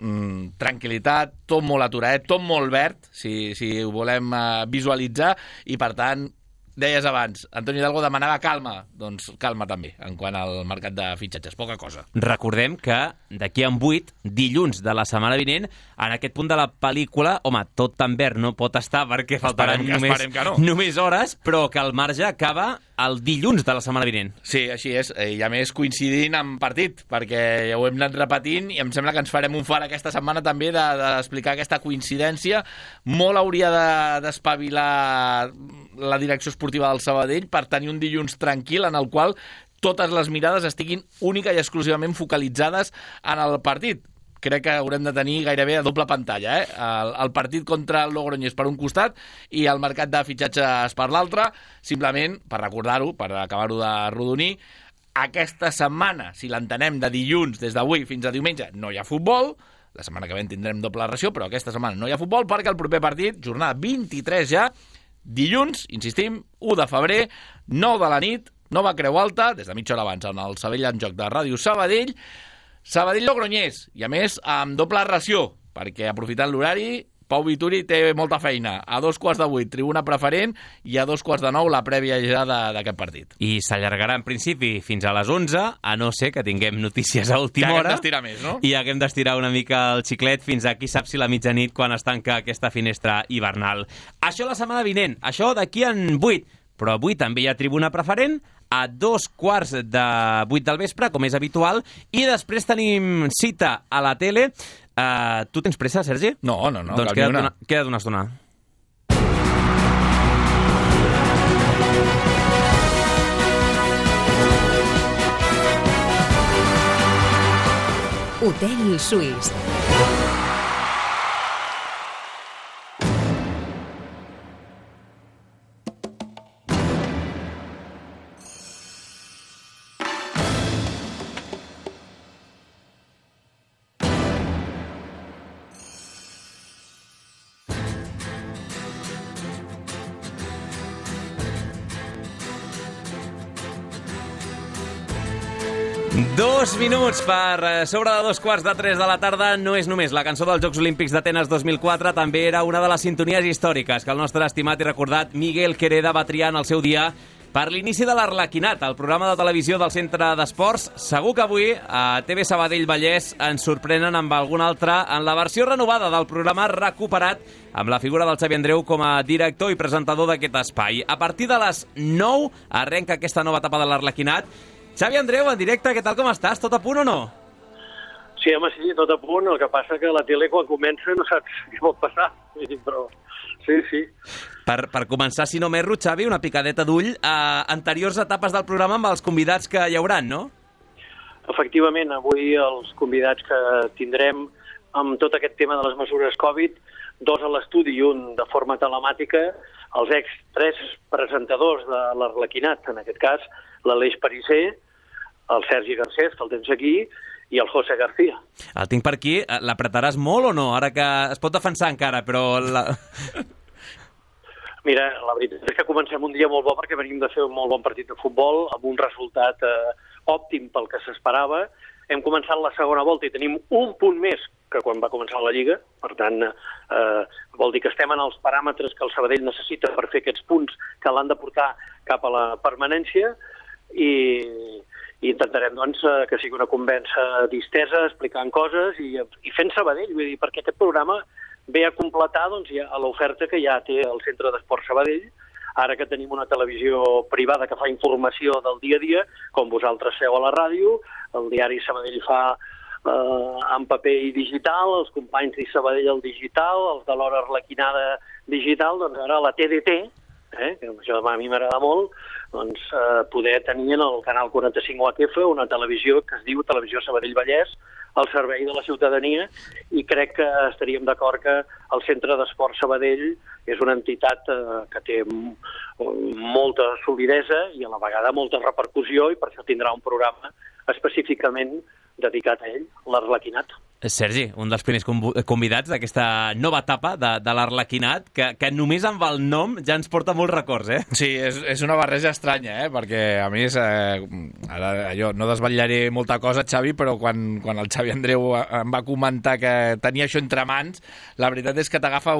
F: tranquil·litat, tot molt aturat, tot molt verd, si ho volem visualitzar, i per tant, deies abans, Antoni Hidalgo demanava calma, doncs calma també, en quant al mercat de fitxatges, poca cosa.
A: Recordem que d'aquí en 8, dilluns de la setmana vinent, en aquest punt de la pel·lícula, home, tot tan verd no pot estar perquè faltaran només hores, però que el marge acaba el dilluns de la setmana vinent.
F: Sí, així és, i a més coincidint amb partit, perquè ja ho hem anat repetint i em sembla que ens farem un far aquesta setmana també d'explicar aquesta coincidència. Molt hauria d'espavilar la direcció esportiva del Sabadell per tenir un dilluns tranquil en el qual totes les mirades estiguin única i exclusivament focalitzades en el partit. Crec que haurem de tenir gairebé a doble pantalla, el partit contra el Logroñés per un costat i el mercat de fitxatges per l'altre. Simplement, per recordar-ho, per acabar-ho de rodonir, aquesta setmana, si l'entenem de dilluns des d'avui fins a diumenge, no hi ha futbol. La setmana que ve tindrem doble ració, però aquesta setmana no hi ha futbol perquè el proper partit, jornada 23 ja, dilluns, insistim, 1 de febrer, 9 de la nit, Nova Creu Alta, des de mitja hora abans en el Sabadell en joc de Ràdio Sabadell, Sabadell-Logroñés, i a més amb doble ració, perquè aprofitant l'horari, Pau Vituri té molta feina. A 7:15, tribuna preferent, i a 8:45, la prèvia ja d'aquest partit.
A: I s'allargarà en principi fins a les 11, a no ser que tinguem notícies a última hora.
F: Que haguem d'estirar més, no?
A: I haguem d'estirar una mica el xiclet fins a qui sap si la mitjanit quan es tanca aquesta finestra hivernal. Això la setmana vinent, això d'aquí en 8. Però avui també hi ha tribuna preferent a 7:15 del vespre, com és habitual, i després tenim cita a la tele. Tu tens pressa, Sergi?
F: No.
A: Doncs queda't una estona.
C: Hotel Suís.
A: Dos minuts per sobre de 2:15 de la tarda. No és només la cançó dels Jocs Olímpics d'Atenes 2004, també era una de les sintonies històriques que el nostre estimat i recordat Miguel Quereda va triar en el seu dia per l'inici de l'Arlequinat, el programa de televisió del Centre d'Esports. Segur que avui a TV Sabadell Vallès ens sorprenen amb algun altre en la versió renovada del programa recuperat amb la figura del Xavi Andreu com a director i presentador d'aquest espai. A partir de les 9 arrenca aquesta nova etapa de l'Arlequinat. Xavi Andreu, en directe, què tal, com estàs? Tot a punt o no?
I: Sí, home, sí, tot a punt. El que passa que la tele, quan comença, no saps què pot passar. Però sí.
A: Per començar, si no m'erro, Xavi, una picadeta d'ull a anteriors etapes del programa amb els convidats que hi hauran, no?
I: Efectivament, avui els convidats que tindrem amb tot aquest tema de les mesures Covid, 2 a l'estudi i un de forma telemàtica, els 3 presentadors de l'Arlequinat, en aquest cas, l'Aleix Parisser, el Sergi Garcés, que el tens aquí, i el José García.
A: El tinc per aquí. L'apretaràs molt o no? Ara que es pot defensar encara, però...
I: Mira, la veritat és que comencem un dia molt bo perquè venim de fer un molt bon partit de futbol amb un resultat òptim pel que s'esperava. Hem començat la segona volta i tenim un punt més que quan va començar la Lliga. Per tant, vol dir que estem en els paràmetres que el Sabadell necessita per fer aquests punts que l'han de portar cap a la permanència i intentarem doncs, que sigui una conversa distesa, explicant coses i fent Sabadell, vull dir, perquè aquest programa ve a completar doncs, ja l'oferta que ja té el Centre d'Esports Sabadell, ara que tenim una televisió privada que fa informació del dia a dia, com vosaltres feu a la ràdio, el diari Sabadell fa en paper i digital, els companys de Sabadell el digital, els de l'Hora Arlequinada digital, doncs ara la TDT, que això a mi m'agrada molt, doncs poder tenir en el canal 45 UHF una televisió que es diu Televisió Sabadell Vallès, al servei de la ciutadania, i crec que estaríem d'acord que el Centre d'Esports Sabadell és una entitat que té molta solidesa i a la vegada molta repercussió, i per això tindrà un programa específicament dedicat a ell, l'Arlequinat.
A: Sergi, un dels primers convidats d'aquesta nova etapa de l'Arlequinat, que només amb el nom ja ens porta molts records, eh?
F: Sí, és una barreja estranya, perquè a més, ara jo no desvetllaré molta cosa, Xavi, però quan el Xavi Andreu em va comentar que tenia això entre mans, la veritat és que t'agafa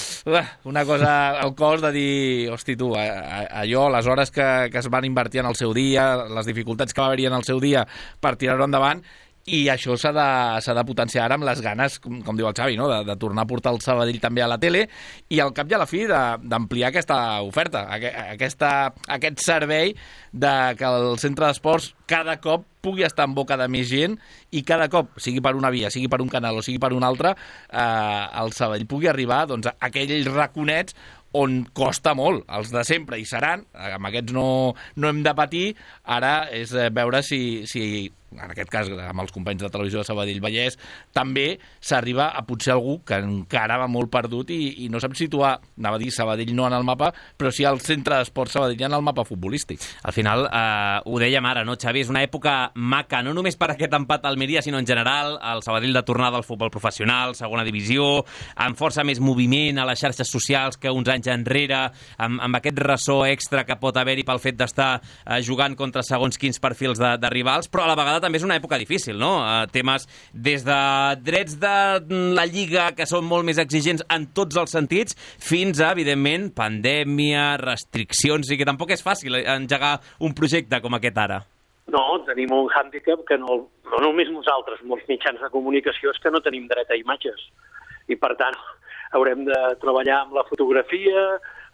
F: una cosa al cos de dir, hosti tu, allò, les hores que es van invertir en el seu dia, les dificultats que va haver-hi en el seu dia per tirar-ho endavant, i això s'ha de potenciar ara amb les ganes, com diu el Xavi, no? de tornar a portar el Sabadell també a la tele i al cap i a la fi d'ampliar aquesta oferta, aquest servei de que el centre d'esports cada cop pugui estar en boca de més gent i cada cop, sigui per una via, sigui per un canal o sigui per un altre, el Sabadell pugui arribar a aquells raconets on costa molt, els de sempre hi seran, amb aquests no hem de patir, ara és veure si en aquest cas amb els companys de televisió de Sabadell Vallès, també s'arriba a potser algú que encara va molt perdut i no sap situar, anava a dir Sabadell no en el mapa, però sí al centre d'esport Sabadell en el mapa futbolístic.
A: Al final, ho dèiem ara, no, Xavi? És una època maca, no només per aquest empat a Almeria, sinó en general, el Sabadell de tornada al futbol professional, segona divisió, amb força més moviment a les xarxes socials que uns anys enrere, amb aquest ressò extra que pot haver-hi pel fet d'estar jugant contra segons quins perfils de rivals, però a la vegada també és una època difícil, no? Temes des de drets de la Lliga, que són molt més exigents en tots els sentits, fins a, evidentment, pandèmia, restriccions, i que tampoc és fàcil engegar un projecte com aquest ara.
I: No, tenim un hàndicap que no només nosaltres, molts mitjans de comunicació, és que no tenim dret a imatges. I, per tant, haurem de treballar amb la fotografia,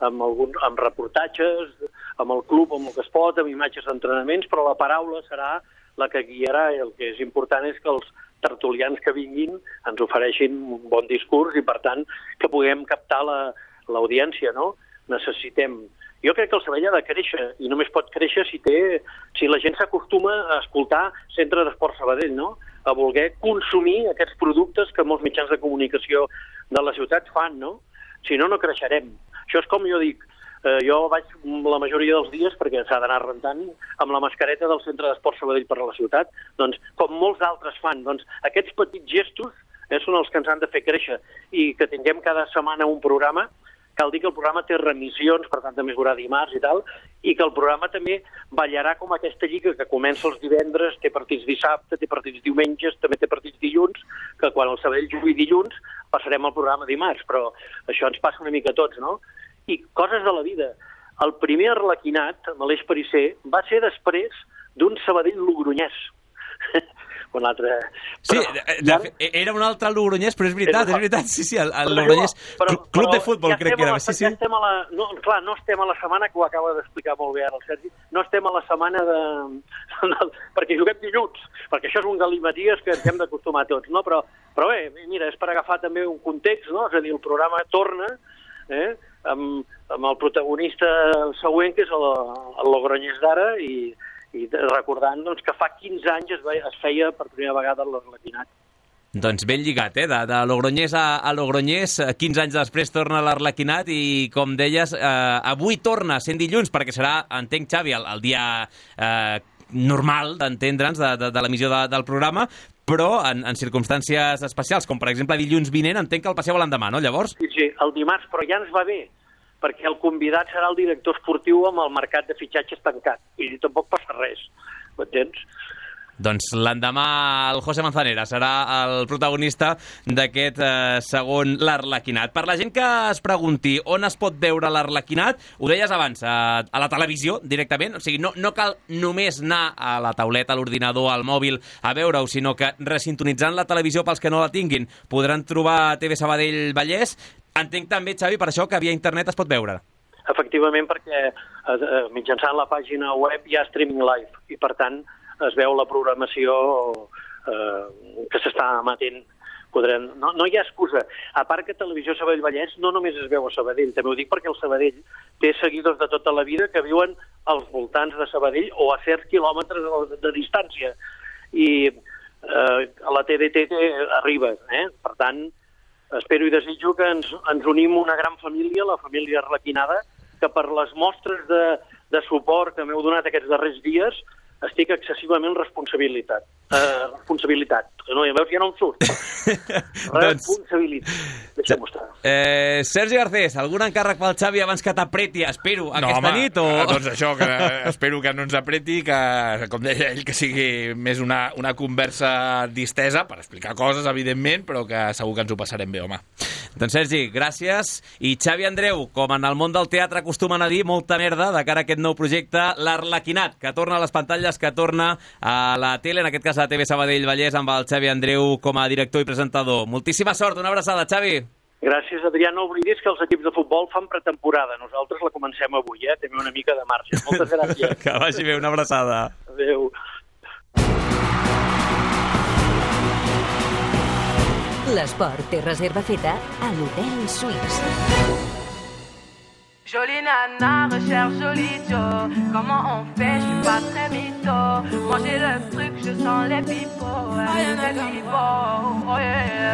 I: amb reportatges, amb el club, amb el que es pot, amb imatges d'entrenaments, però la paraula serà la que guiarà, i el que és important és que els tertulians que vinguin ens ofereixin un bon discurs i, per tant, que puguem captar l'audiència, no? Necessitem... Jo crec que el Sabadell ha de créixer, i només pot créixer si la gent s'acostuma a escoltar Centre d'Esport Sabadell, no? A voler consumir aquests productes que molts mitjans de comunicació de la ciutat fan, no? Si no, no creixerem. Això és com jo dic, jo vaig la majoria dels dies, perquè s'ha d'anar rentant, amb la mascareta del Centre d'Esport Sabadell per a la ciutat, doncs, com molts altres fan, doncs, aquests petits gestos són els que ens han de fer créixer, i que tinguem cada setmana un programa. Cal dir que el programa té remissions, per tant també es veurà dimarts i tal, i que el programa també ballarà com aquesta lliga que comença els divendres, té partits dissabte, té partits diumenges, també té partits dilluns, que quan el Sabadell jugui dilluns passarem al programa dimarts, però això ens passa una mica a tots, no? I coses de la vida. El primer Arlequinat, amb l'Eix Parisser, va ser després d'un Sabadell Logronès. Un altre...
A: Sí, era un altre Logronès, però és veritat, sí, el Logronès Club de Futbol, crec que era.
I: Sí. No estem a la setmana, que ho acaba d'explicar molt bé ara el Sergi, no estem a la setmana perquè juguem dilluns, perquè això és un galimaties que ens hem d'acostumar tots, no? Però bé, mira, és per agafar també un context, no? És a dir, el programa torna, amb el protagonista següent, que és el Logronès d'ara, i recordant doncs, que fa 15 anys es feia per primera vegada l'Arlequinat.
A: Doncs ben lligat, de Logronès a Logronès, 15 anys després torna l'Arlequinat i, com deies, avui torna sent dilluns, perquè serà, entenc, Xavi, el dia normal d'entendre'ns de l'emissió del programa, però en circumstàncies especials, com per exemple dilluns vinent, entenc que el passeu a l'endemà, no, llavors?
I: Sí, el dimarts, però ja ens va bé, perquè el convidat serà el director esportiu amb el mercat de fitxatges tancat, i tampoc passa res, ho entens?
A: Doncs l'endemà el José Manzanera serà el protagonista d'aquest segon l'Arlequinat. Per la gent que es pregunti on es pot veure l'Arlequinat, ho deies abans, a la televisió directament, o sigui, no cal només anar a la tauleta, a l'ordinador, al mòbil a veure-ho, sinó que resintonitzant la televisió pels que no la tinguin podran trobar TV Sabadell Vallès. Entenc també, Xavi, per això que via internet es pot veure.
I: Efectivament, perquè mitjançant la pàgina web hi ha streaming live i, per tant, es veu la programació que s'està emetent. No hi ha excusa. A part que Televisió Sabadell Vallès no només es veu a Sabadell, també ho dic perquè el Sabadell té seguidors de tota la vida que viuen als voltants de Sabadell o a certs quilòmetres de distància. I a la TDT arriba. Per tant, espero i desitjo que ens unim una gran família, la família Arlequinada, que per les mostres de suport que m'heu donat aquests darrers dies estic excessivament responsabilitat. responsabilitat. No, ja veus, ja no em surt. Responsabilitat. Deixa'm mostrar.
A: Sergi Garcés, algun encàrrec pel Xavi abans que t'apreti, espero, aquesta nit?
F: Doncs això, que espero que no ens apreti, que, com deia ell, que sigui més una conversa distesa, per explicar coses, evidentment, però que segur que ens ho passarem bé, home.
A: Doncs Sergi, gràcies. I Xavi Andreu, com en el món del teatre acostumen a dir, molta merda de cara a aquest nou projecte, l'Arlequinat, que torna a les pantalles, que torna a la tele, en aquest cas a la TV Sabadell Vallès, amb el Xavi Andreu com a director i presentador. Moltíssima sort, una abraçada, Xavi.
I: Gràcies, Adrià. No oblidis que els equips de futbol fan pretemporada. Nosaltres la comencem avui, Tenim una mica de marge. Moltes gràcies.
A: Que vagi bé, una abraçada.
I: Adéu.
C: L'esport té reserva feta a l'Hotel Suís.
J: Jolie nana, recherche jolie Joe. Comment on fait, je suis pas très mytho. Moi j'ai le truc, je sens les pipeaux. Les pipeaux, oh yeah.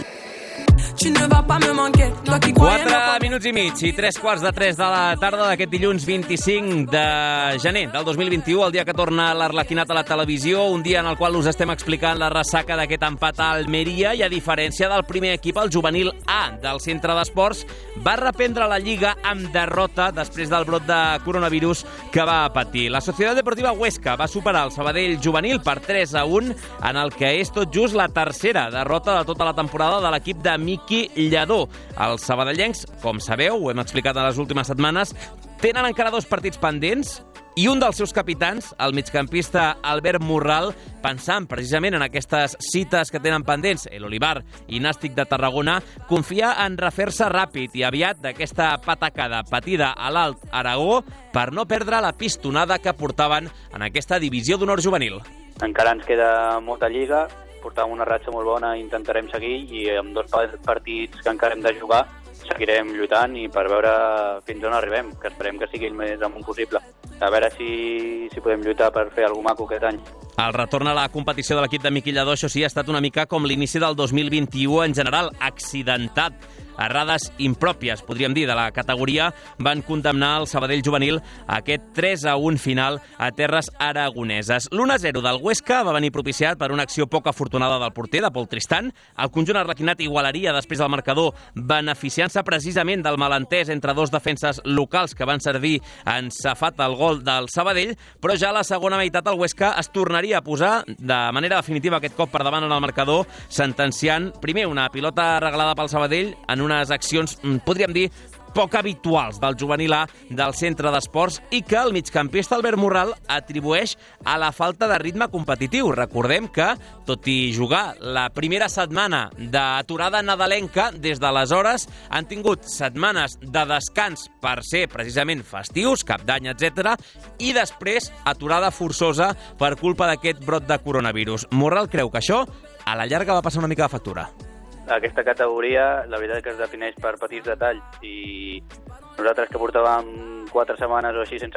A: 4 minuts i mig i 3:15 de la tarda d'aquest dilluns 25 de gener del 2021, el dia que torna l'Arlequinat a la televisió, un dia en el qual us estem explicant la ressaca d'aquest empat a Almeria, i a diferència del primer equip, el juvenil A del centre d'esports va reprendre la Lliga amb derrota després del brot de coronavirus que va patir. La Societat Deportiva Huesca va superar el Sabadell juvenil per 3-1, en el que és tot just la tercera derrota de tota la temporada de l'equip de Miqui Lledó. Els sabadellencs, com sabeu, ho hem explicat en les últimes setmanes, tenen encara 2 partits pendents, i un dels seus capitans, el migcampista Albert Morral, pensant precisament en aquestes cites que tenen pendents, l'Olivar i Nàstic de Tarragona, confia en refer-se ràpid i aviat d'aquesta patacada patida a l'Alt Aragó per no perdre la pistonada que portaven en aquesta divisió d'honor juvenil.
K: Encara ens queda molta lliga, portàvem una ratxa molt bona, intentarem seguir, i amb 2 partits que encara hem de jugar seguirem lluitant i per veure fins on arribem, que esperem que sigui el més amunt possible. A veure si podem lluitar per fer alguna cosa aquest any.
A: El retorn a la competició de l'equip de Miqui Lledó, això sí, ha estat una mica com l'inici del 2021 en general, accidentat. Errades impròpies, podríem dir, de la categoria, van condemnar el Sabadell juvenil a aquest 3-1 final a terres aragoneses. L'1-0 del Huesca va venir propiciat per una acció poc afortunada del porter, de Pol Tristan. El conjunt arlequinat igualaria després del marcador, beneficiant-se precisament del malentès entre 2 defenses locals que van servir en safat el gol del Sabadell, però ja a la segona meitat el Huesca es tornaria a posar de manera definitiva aquest cop per davant en el marcador, sentenciant primer una pilota regalada pel Sabadell en unes accions, podríem dir, poc habituals del juvenil A del centre d'esports, i que el migcampista Albert Morral atribueix a la falta de ritme competitiu. Recordem que, tot i jugar la primera setmana d'aturada nadalenca, des d'aleshores han tingut setmanes de descans per ser precisament festius, Cap d'Any, etc., i després aturada forçosa per culpa d'aquest brot de coronavirus. Morral creu que això a la llarga va passar una mica de factura.
K: Aquesta categoria, la veritat és que es defineix per petits detalls, i nosaltres que portàvem 4 setmanes o així sense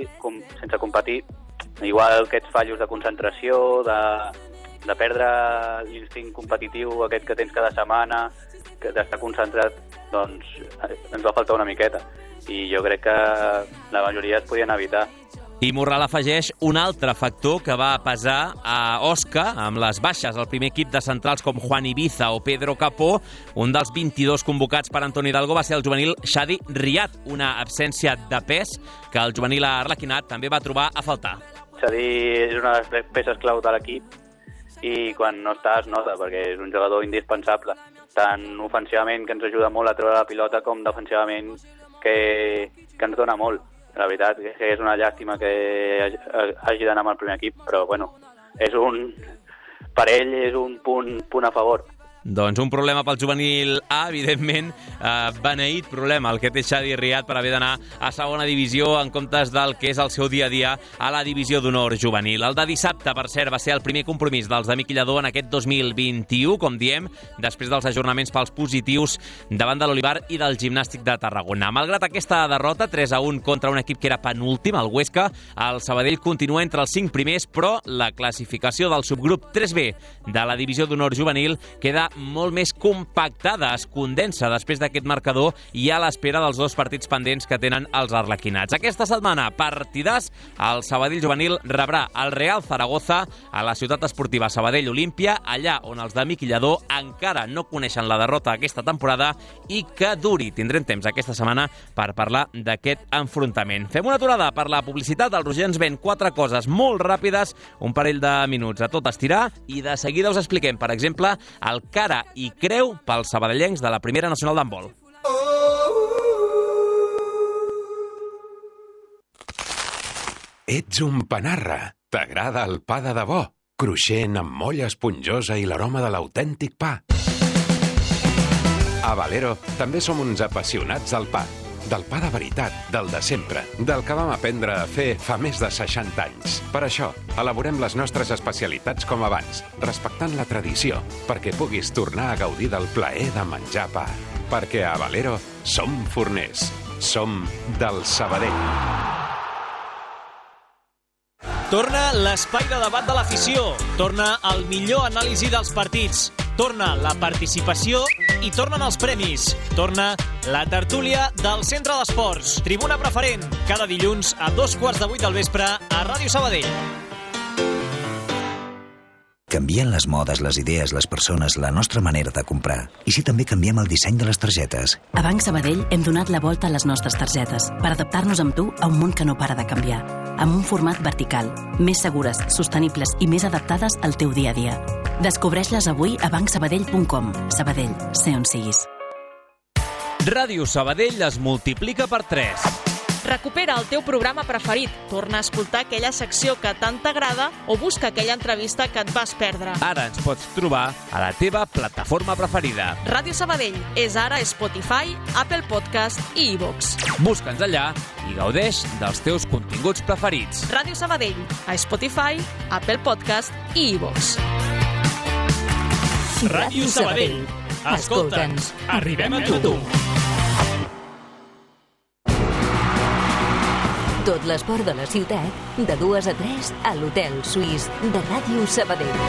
K: competir, igual aquests fallos de concentració, de perdre l'instint competitiu aquest que tens cada setmana, que d'estar concentrat, doncs ens va faltar una miqueta, i jo crec que la majoria es podien evitar.
A: I Morral afegeix un altre factor que va pesar a Osca amb les baixes al primer equip de centrals com Juan Ibiza o Pedro Capó. Un dels 22 convocats per Antoni Hidalgo va ser el juvenil Xadi Riad, una absència de pes que el juvenil arlequinat també va trobar a faltar.
K: Xadi és una de les peces clau de l'equip, i quan no està es nota, perquè és un jugador indispensable, tant ofensivament, que ens ajuda molt a treure la pilota, com defensivament, que ens dona molt. La veritat és que és una llàstima que hagi d'anar amb el primer equip, però bueno, per ell és un punt a favor.
A: Doncs un problema pel juvenil A, evidentment, beneït problema el que té Xadi Riad per haver d'anar a segona divisió en comptes del que és el seu dia a dia a la divisió d'honor juvenil. El de dissabte, per cert, va ser el primer compromís dels de Miqui Lledó en aquest 2021, com diem, després dels ajornaments pels positius davant de l'Olivar i del Gimnàstic de Tarragona. Malgrat aquesta derrota, 3-1 contra un equip que era penúltim, el Huesca, el Sabadell continua entre els 5 primers, però la classificació del subgrup 3B de la divisió d'honor juvenil queda molt més compactada, es condensa després d'aquest marcador i a l'espera dels 2 partits pendents que tenen els arlequinats. Aquesta setmana, partidàs, el Sabadell juvenil rebrà el Real Zaragoza a la ciutat esportiva Sabadell Olímpia, allà on els de Miqui Lladó encara no coneixen la derrota aquesta temporada i que duri. Tindrem temps aquesta setmana per parlar d'aquest enfrontament. Fem una aturada per la publicitat. El Roger ens ven 4 coses molt ràpides, un parell de minuts a tot estirar, i de seguida us expliquem, per exemple, el cara i creu pels sabadellencs de la Primera Nacional d'handbol.
L: Ets un panarra. T'agrada el pa de debò? Cruixent, amb molla esponjosa i l'aroma de l'autèntic pa. A Valero també som uns apassionats del pa. Del pa de veritat, del de sempre, del que vam aprendre a fer fa més de 60 anys. Per això, elaborem les nostres especialitats com abans, respectant la tradició, perquè puguis tornar a gaudir del plaer de menjar pa. Perquè a Valero som forners, som del Sabadell.
H: Torna l'espai de debat de l'afició, torna el millor anàlisi dels partits, torna la participació i tornen els premis. Torna la tertúlia del Centre d'Esports. Tribuna preferent, cada dilluns a 7:15 del vespre a Ràdio Sabadell.
M: Canvien les modes, les idees, les persones, la nostra manera de comprar. I si també canviem el disseny de les targetes?
B: A Banc Sabadell hem donat la volta a les nostres targetes per adaptar-nos amb tu a un món que no para de canviar. Amb un format vertical, més segures, sostenibles i més adaptades al teu dia a dia. Descobreix-les avui a bancsabadell.com. Sabadell, sé on siguis.
A: Ràdio Sabadell es multiplica per 3.
N: Recupera el teu programa preferit, torna a escoltar aquella secció que tant t'agrada o busca aquella entrevista que et vas perdre.
A: Ara ens pots trobar a la teva plataforma preferida.
N: Ràdio Sabadell és ara Spotify, Apple Podcast i iVoox.
A: Busca'ns allà i gaudeix dels teus continguts preferits.
N: Ràdio Sabadell, a Spotify, Apple Podcast i iVoox.
H: Ràdio Sabadell. Escolta'ns, arribem a tu.
C: Tot l'esport de la ciutat, de 2 a 3 a l'Hotel Suís de Ràdio Sabadell.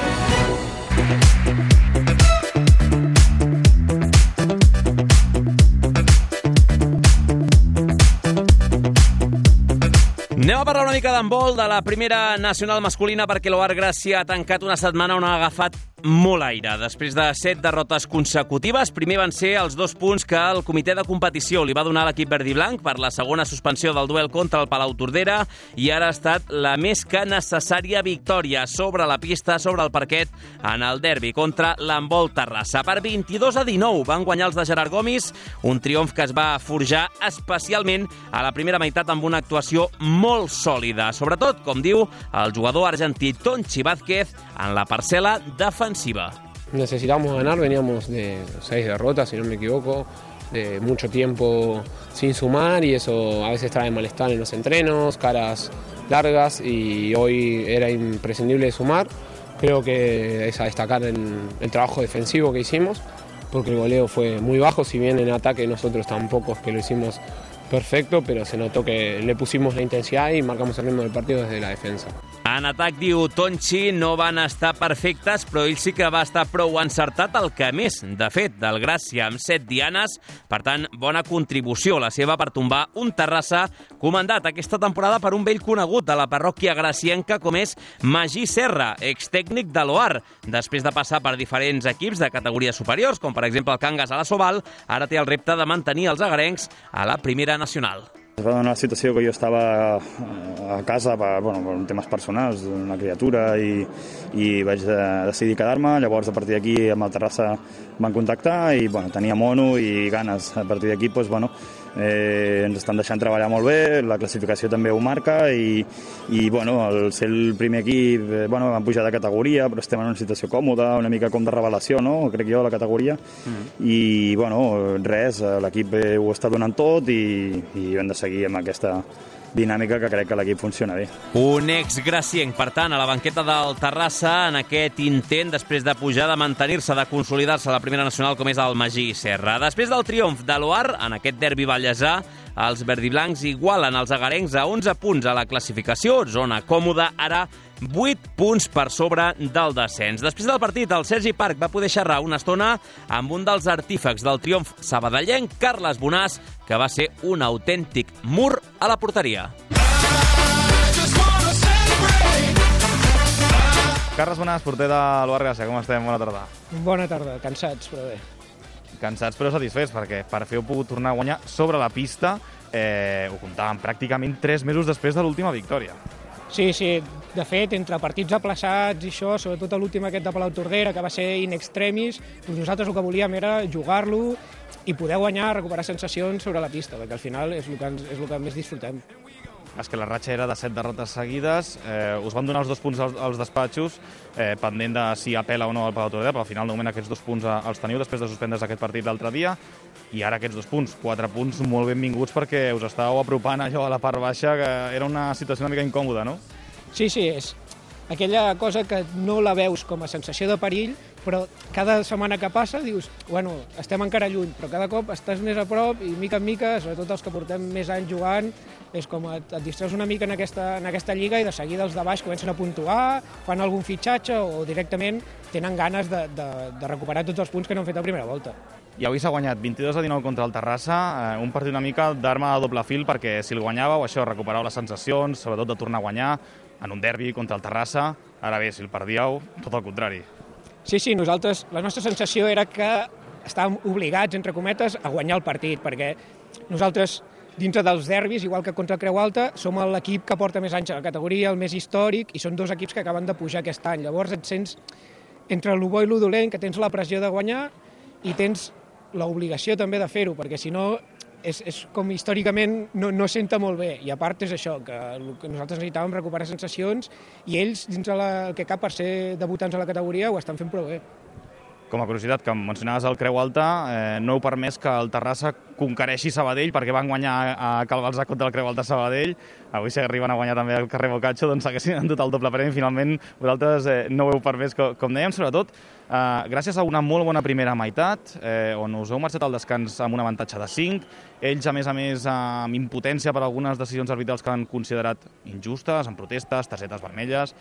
A: Anem a parlar una mica d'handbol de la Primera Nacional masculina perquè l'Oar Gràcia ha tancat una setmana on ha agafat molt aire. Després de 7 derrotes consecutives, primer van ser els 2 punts que el comitè de competició li va donar a l'equip verd i blanc per la segona suspensió del duel contra el Palau Tordera i ara ha estat la més que necessària victòria sobre la pista, sobre el parquet, en el derbi contra l'Handbol Terrassa. Per 22-19 van guanyar els de Gerard Gomis, un triomf que es va forjar especialment a la primera meitat amb una actuació molt sòlida. Sobretot, com diu el jugador argentí Tonchi Vázquez, en la parcel·la defensiva.
O: Necesitamos ganar, veníamos de 6 derrotas, si no me equivoco, de mucho tiempo sin sumar y eso a veces trae malestar en los entrenos, caras largas y hoy era imprescindible sumar. Creo que es a destacar el trabajo defensivo que hicimos porque el goleo fue muy bajo, si bien en ataque nosotros tampoco es que lo hicimos perfecto, pero se notó que le pusimos la intensidad y marcamos el ritmo del partido desde la defensa.
A: En atac, diu Tonchi, no van estar perfectes, però ell sí que va estar prou encertat, el que més, de fet, del Gràcia amb 7 dianes. Per tant, bona contribució la seva per tombar un Terrassa comandat aquesta temporada per un vell conegut de la parròquia gracienca com és Magí Serra, extècnic de l'Oar. Després de passar per diferents equips de categories superiors, com per exemple el Cangas a la Sobal, ara té el repte de mantenir els agarencs a la Primera Nacional.
P: Es va donar la situació que jo estava a casa per temes personals, una criatura, i vaig decidir quedar-me. Llavors, a partir d'aquí, amb el Terrassa van contactar i tenia mono i ganes. A partir d'aquí, ens estan deixant treballar molt bé, la classificació també ho marca i al ser el primer equip vam pujar de categoria, però estem en una situació còmoda, una mica com de revelació, no? Crec jo, la categoria. I res, l'equip ho està donant tot i hem de seguir amb aquesta dinàmica que crec que l'equip funciona bé.
A: Un ex-gracienc, per tant, a la banqueta del Terrassa en aquest intent, després de pujar, de mantenir-se, de consolidar-se a la Primera Nacional com és el Magí Serra. Després del triomf de l'Oar, en aquest derbi vallesà, els verdiblancs igualen els agarencs a 11 punts a la classificació, zona còmoda, ara 8 punts per sobre del descens. Després del partit, el Sergi Parc va poder xerrar una estona amb un dels artífecs del triomf sabadellenc, Carles Bonàs, que va ser un autèntic mur a la porteria.
Q: Carles Bonàs, porter de l'Uargassa, com estem? Bona tarda.
R: Bona tarda, cansats, però bé.
Q: Cansats però satisfets, perquè per fi heu pogut tornar a guanyar sobre la pista. Ho comptàvem pràcticament 3 mesos després de l'última victòria.
R: Sí, de fet, entre partits aplaçats i això, sobretot l'últim aquest de Palautordera, que va ser in extremis, doncs nosaltres el que volíem era jugar-lo i poder guanyar, recuperar sensacions sobre la pista, perquè al final és el que més disfrutem.
Q: És que la ratxa era de 7 derrotes seguides, us van donar els 2 punts als despatxos, pendent de si apela o no al Palautordera, però al final de moment aquests 2 punts els teniu després de suspendre's aquest partit l'altre dia, i ara aquests 2 punts, 4 punts molt benvinguts perquè us estàveu apropant allò a la part baixa, que era una situació una mica incòmoda, no?
R: Sí, és aquella cosa que no la veus com a sensació de perill, però cada setmana que passa dius, bueno, estem encara lluny, però cada cop estàs més a prop i mica en mica, sobretot els que portem més anys jugant, és com et distreus una mica en aquesta lliga i de seguida els de baix comencen a puntuar, fan algun fitxatge o directament tenen ganes de recuperar tots els punts que no han fet a primera volta.
Q: I avui s'ha guanyat 22-19 contra el Terrassa, un partit una mica d'arma de doble fil, perquè si el guanyàveu, això, recuperàveu les sensacions, sobretot de tornar a guanyar en un derbi contra el Terrassa. Ara bé, si el perdíeu, tot el contrari.
R: Sí, nosaltres, la nostra sensació era que estàvem obligats, entre cometes, a guanyar el partit, perquè nosaltres, dintre dels derbis, igual que contra Creu Alta, som l'equip que porta més anys a la categoria, el més històric, i són 2 equips que acaben de pujar aquest any. Llavors et sents entre el bo i el dolent, que tens la pressió de guanyar i tens l'obligació també de fer-ho, perquè si no és com històricament no senta molt bé. I a part és això, que nosaltres necessitàvem recuperar sensacions i ells, dins el que cap per ser debutants a la categoria, ho estan fent prou bé.
Q: Com a curiositat, que mencionaves el Creu Alta, no heu permès que el Terrassa conquereixi Sabadell, perquè van guanyar a Cal Balsà contra el Creu Alta Sabadell. Avui, si arriben a guanyar també el carrer Bocatxo, doncs s'haguessin endut el doble premi. Finalment, vosaltres no ho heu permès, com dèiem, sobretot gràcies a una molt bona primera meitat, on us heu marxat al descans amb un avantatge de 5. Ells, a més, amb impotència per algunes decisions arbitrals que han considerat injustes, amb protestes, targetes vermelles,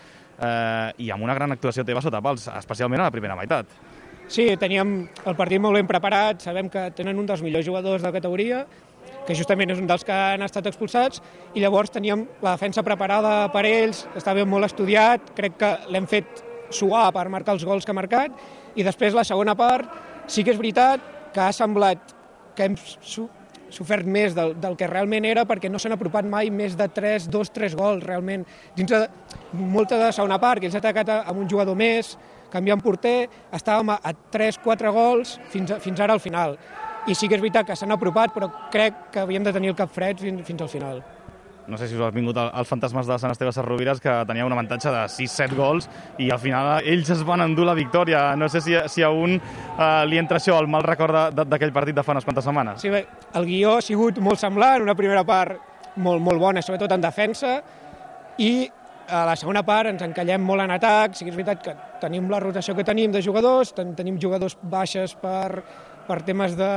Q: i amb una gran actuació teva sota pals, especialment a la primera meitat.
R: Sí, teníem el partit molt ben preparat, sabem que tenen un dels millors jugadors de la categoria, que justament és un dels que han estat expulsats, i llavors teníem la defensa preparada per ells, estava molt estudiat, crec que l'hem fet suar per marcar els gols que ha marcat, i després la segona part sí que és veritat que ha semblat que hem sofert més del que realment era, perquè no s'han apropat mai més de 2-3 gols realment. Dins de molta de segona part, que ells han atacat amb un jugador més, canviant porter, estàvem a 3-4 gols fins ara al final. I sí que és veritat que s'han apropat, però crec que havíem de tenir el cap fred fins al final.
Q: No sé si us han vingut els fantasmes de Sant Esteve Sesrovires, que tenia un avantatge de 6-7 gols, i al final ells es van endur la victòria. No sé si a un li entra això, el mal record d'aquell partit de fa unes quantes setmanes.
R: Sí, bé, el guió ha sigut molt semblant, una primera part molt bona, sobretot en defensa, i a la segona part ens encallem molt en atac. Sí que és veritat que tenim la rotació que tenim de jugadors, tenim jugadors baixes per temes de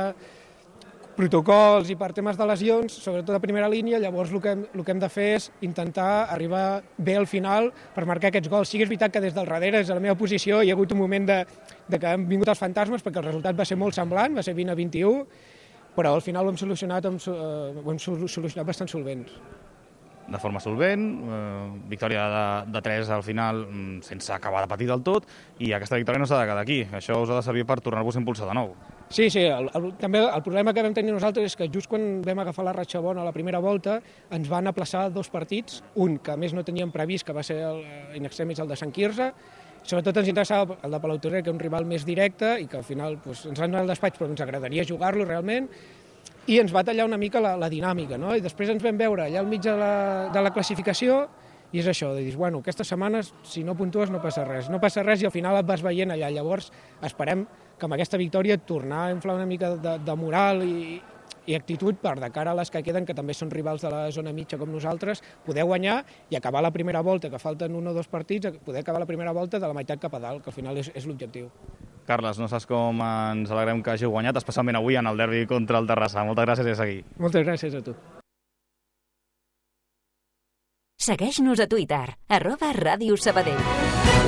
R: protocols i per temes de lesions, sobretot a primera línia. Llavors el que hem de fer és intentar arribar bé al final per marcar aquests gols. Sí que és veritat que des del darrere, des de la meva posició, hi ha hagut un moment de que han vingut els fantasmes, perquè el resultat va ser molt semblant, va ser 20-21, però al final ho hem solucionat bastant solvents.
Q: De forma solvent, victòria de 3 al final sense acabar de patir del tot, i aquesta victòria no s'ha de quedar aquí. Això us ha de servir per tornar-vos a impulsar de nou.
R: Sí, també el problema que vam tenir nosaltres és que just quan vam agafar la ratxa bona a la primera volta ens van aplaçar 2 partits, un que a més no teníem previst, que va ser in extremis el de Sant Quirze. Sobretot ens interessava el de Palautordera, que és un rival més directe i que al final ens han donat el despatx, però ens agradaria jugar-lo realment, i ens va tallar una mica la dinàmica, no? I després ens vam veure allà al mig de la classificació, i és això, de dir, bueno, aquestes setmanes, si no puntues, no passa res i al final et vas veient allà. Llavors esperem que amb aquesta victòria tornar a inflar una mica de moral i actitud per de cara a les que queden, que també són rivals de la zona mitja com nosaltres, poder guanyar i acabar la primera volta, que falten 1 o 2 partits, poder acabar la primera volta de la meitat cap a dalt, que al final és l'objectiu.
Q: Carles, no saps com ens alegrem que hàgiu guanyat, especialment avui en el derbi contra el Terrassa. Moltes gràcies i a seguir.
R: Moltes gràcies a tu.
C: Segueix-nos a Twitter, @Ràdio Sabadell.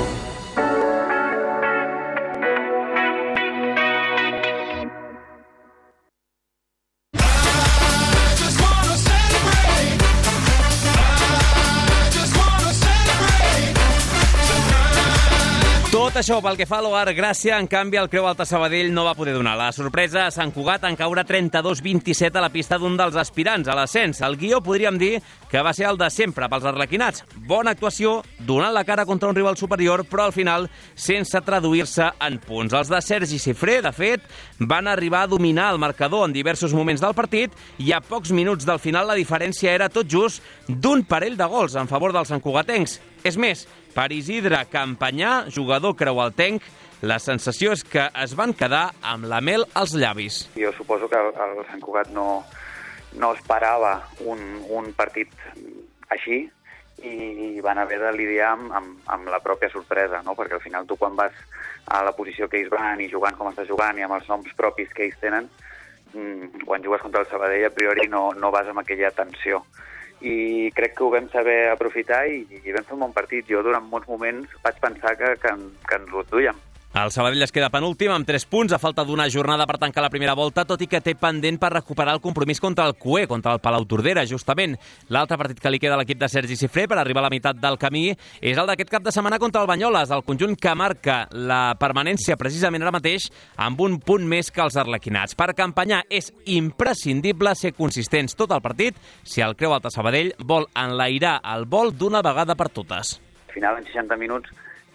A: Tot això pel que fa a l'Hogar Gràcia, en canvi el Creu Alta Sabadell no va poder donar la sorpresa a Sant Cugat en caure 32-27 a la pista d'un dels aspirants a l'ascens. El guió podríem dir que va ser el de sempre pels arlequinats. Bona actuació, donant la cara contra un rival superior, però al final sense traduir-se en punts. Els de Sergi Cifré, de fet, van arribar a dominar el marcador en diversos moments del partit i a pocs minuts del final la diferència era tot just d'un parell de gols en favor dels santcugatencs. És més, per Isidre Campanyà, jugador creualtenc, la sensació és que es van quedar amb la mel als llavis.
K: Jo suposo que el Sant Cugat no esperava un partit així i van haver de lidiar amb la pròpia sorpresa, no? Perquè al final tu quan vas a la posició que ells van i jugant com estàs jugant i amb els noms propis que ells tenen, quan jugues contra el Sabadell a priori no vas amb aquella tensió. I crec que ho vam saber aprofitar i vam fer un bon partit. Jo durant molts moments vaig pensar que ens ho duíem.
A: El Sabadell es queda penúltim amb 3 punts a falta d'una jornada per tancar la primera volta, tot i que té pendent per recuperar el compromís contra el CUE, contra el Palau Tordera, justament. L'altre partit que li queda a l'equip de Sergi Cifré per arribar a la meitat del camí és el d'aquest cap de setmana contra el Banyoles, el conjunt que marca la permanència precisament ara mateix amb un punt més que els arlequinats. Per Campanyà és imprescindible ser consistents tot el partit si el Creu Alta Sabadell vol enlairar el vol d'una vegada per totes.
K: Al final, en 60 minuts,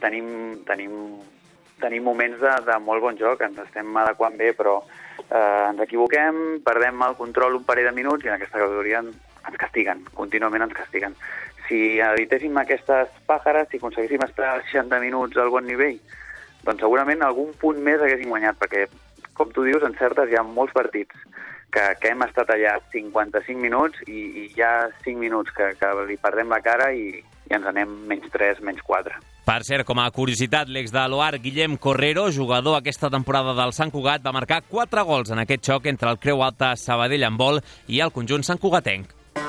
K: tenim moments de molt bon joc, ens estem adequant bé, però ens equivoquem, perdem el control un parell de minuts i en aquesta categoria ens castiguen, contínuament ens castiguen. Si evitéssim aquestes pàjares, si aconseguíssim estar 60 minuts al bon nivell, doncs segurament algun punt més haguéssim guanyat, perquè, com tu dius, en certes hi ha molts partits que hem estat allà 55 minuts i hi ha 5 minuts que li perdem la cara i ens anem -3, -4.
A: Per cert, com a curiositat, l'ex de l'Hogar, Guillem Correro, jugador aquesta temporada del Sant Cugat, va marcar 4 gols en aquest xoc entre el Creu Alta Sabadell handbol i el conjunt santcugatenc.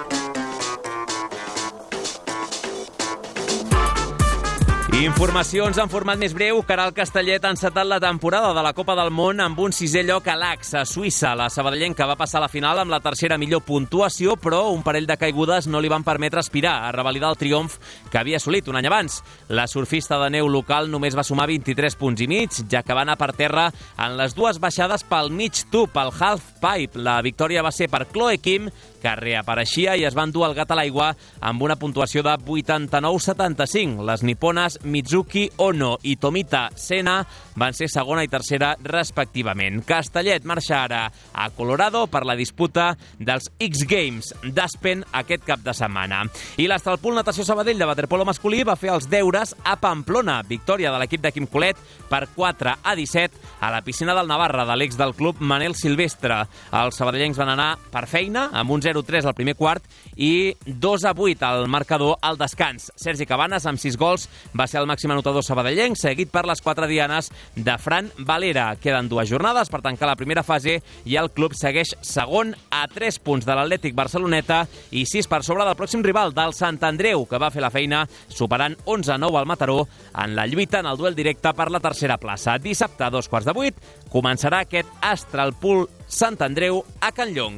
A: Informacions en format més breu. Caral Castellet ha encetat la temporada de la Copa del Món amb un 6è lloc a l'Ax, a Suïssa. La sabadellenca va passar a la final amb la tercera millor puntuació, però un parell de caigudes no li van permetre aspirar a revalidar el triomf que havia assolit un any abans. La surfista de neu local només va sumar 23 punts i mig, ja que va anar per terra en les 2 baixades pel mig tub, el half pipe. La victòria va ser per Chloe Kim, que reapareixia i es va endur el gat a l'aigua amb una puntuació de 89-75. Les nipones Mitsuki Ono i Tomita Sena van ser segona i tercera respectivament. Castellet marxa ara a Colorado per la disputa dels X Games d'Aspen aquest cap de setmana. I l'Estalpul Natació Sabadell de waterpolo masculí va fer els deures a Pamplona. Victòria de l'equip de Quim Colet per 4-17 a la piscina del Navarra de l'ex del club Manel Silvestre. Els sabadellencs van anar per feina amb un 0-3 al primer quart i 2-8 al marcador al descans. Sergi Cabanes, amb 6 gols, va ser el màxim anotador sabadellenc, seguit per les 4 dianes de Fran Valera. Queden 2 jornades per tancar la primera fase i el club segueix segon a 3 punts de l'Atlètic Barceloneta i 6 per sobre del pròxim rival, del Sant Andreu, que va fer la feina superant 11-9 al Mataró en la lluita en el duel directe per la tercera plaça. Dissabte a 7:15 començarà aquest Estalpul Sant Andreu a Can Llong.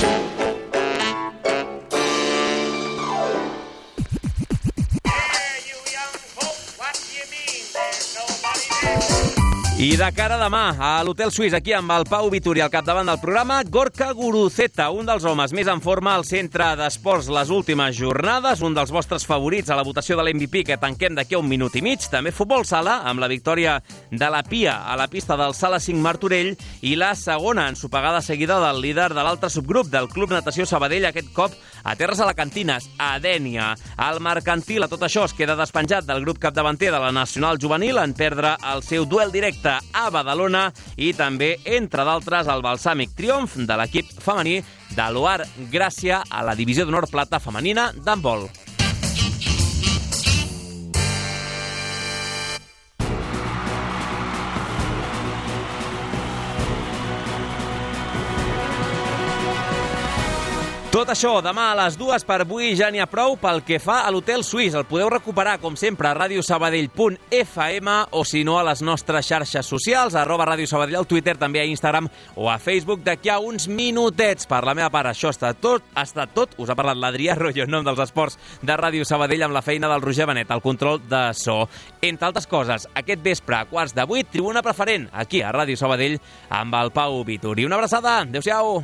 A: I de cara a demà, a l'Hotel Suís, aquí amb el Pau Vituri al capdavant del programa, Gorka Guruceta, un dels homes més en forma al centre d'esports les últimes jornades, un dels vostres favorits a la votació de l'MVP que tanquem d'aquí a 1 minut i mig. També futbol sala, amb la victòria de la Pia a la pista del Sala 5 Martorell i la segona ensopegada seguida del líder de l'altre subgrup del Club Natació Sabadell, aquest cop a terres alacantines, a Dénia. El Mercantil, a tot això, es queda despenjat del grup capdavanter de la Nacional Juvenil en perdre el seu duel directe a Badalona i també, entre d'altres, el balsàmic triomf de l'equip femení de l'Hogar Gràcia a la divisió d'honor plata femenina d'handbol. Tot això, demà a les 2 per avui ja n'hi ha prou pel que fa a l'Hotel Suís. El podeu recuperar, com sempre, a radiosabadell.fm o, si no, a les nostres xarxes socials, @Ràdio Sabadell al Twitter, també a Instagram o a Facebook d'aquí a uns minutets. Per la meva part, això ha estat tot. Us ha parlat l'Adrià Royo en nom dels esports de Ràdio Sabadell amb la feina del Roger Benet, al control de so. Entre altres coses, aquest vespre, a 7:15, tribuna preferent, aquí a Ràdio Sabadell, amb el Pau Vituri. Una abraçada, adéu-siau.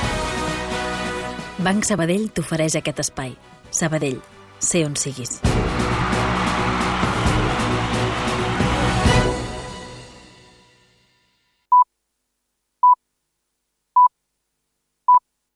B: Banc Sabadell t'ofereix aquest espai. Sabadell, sé on siguis.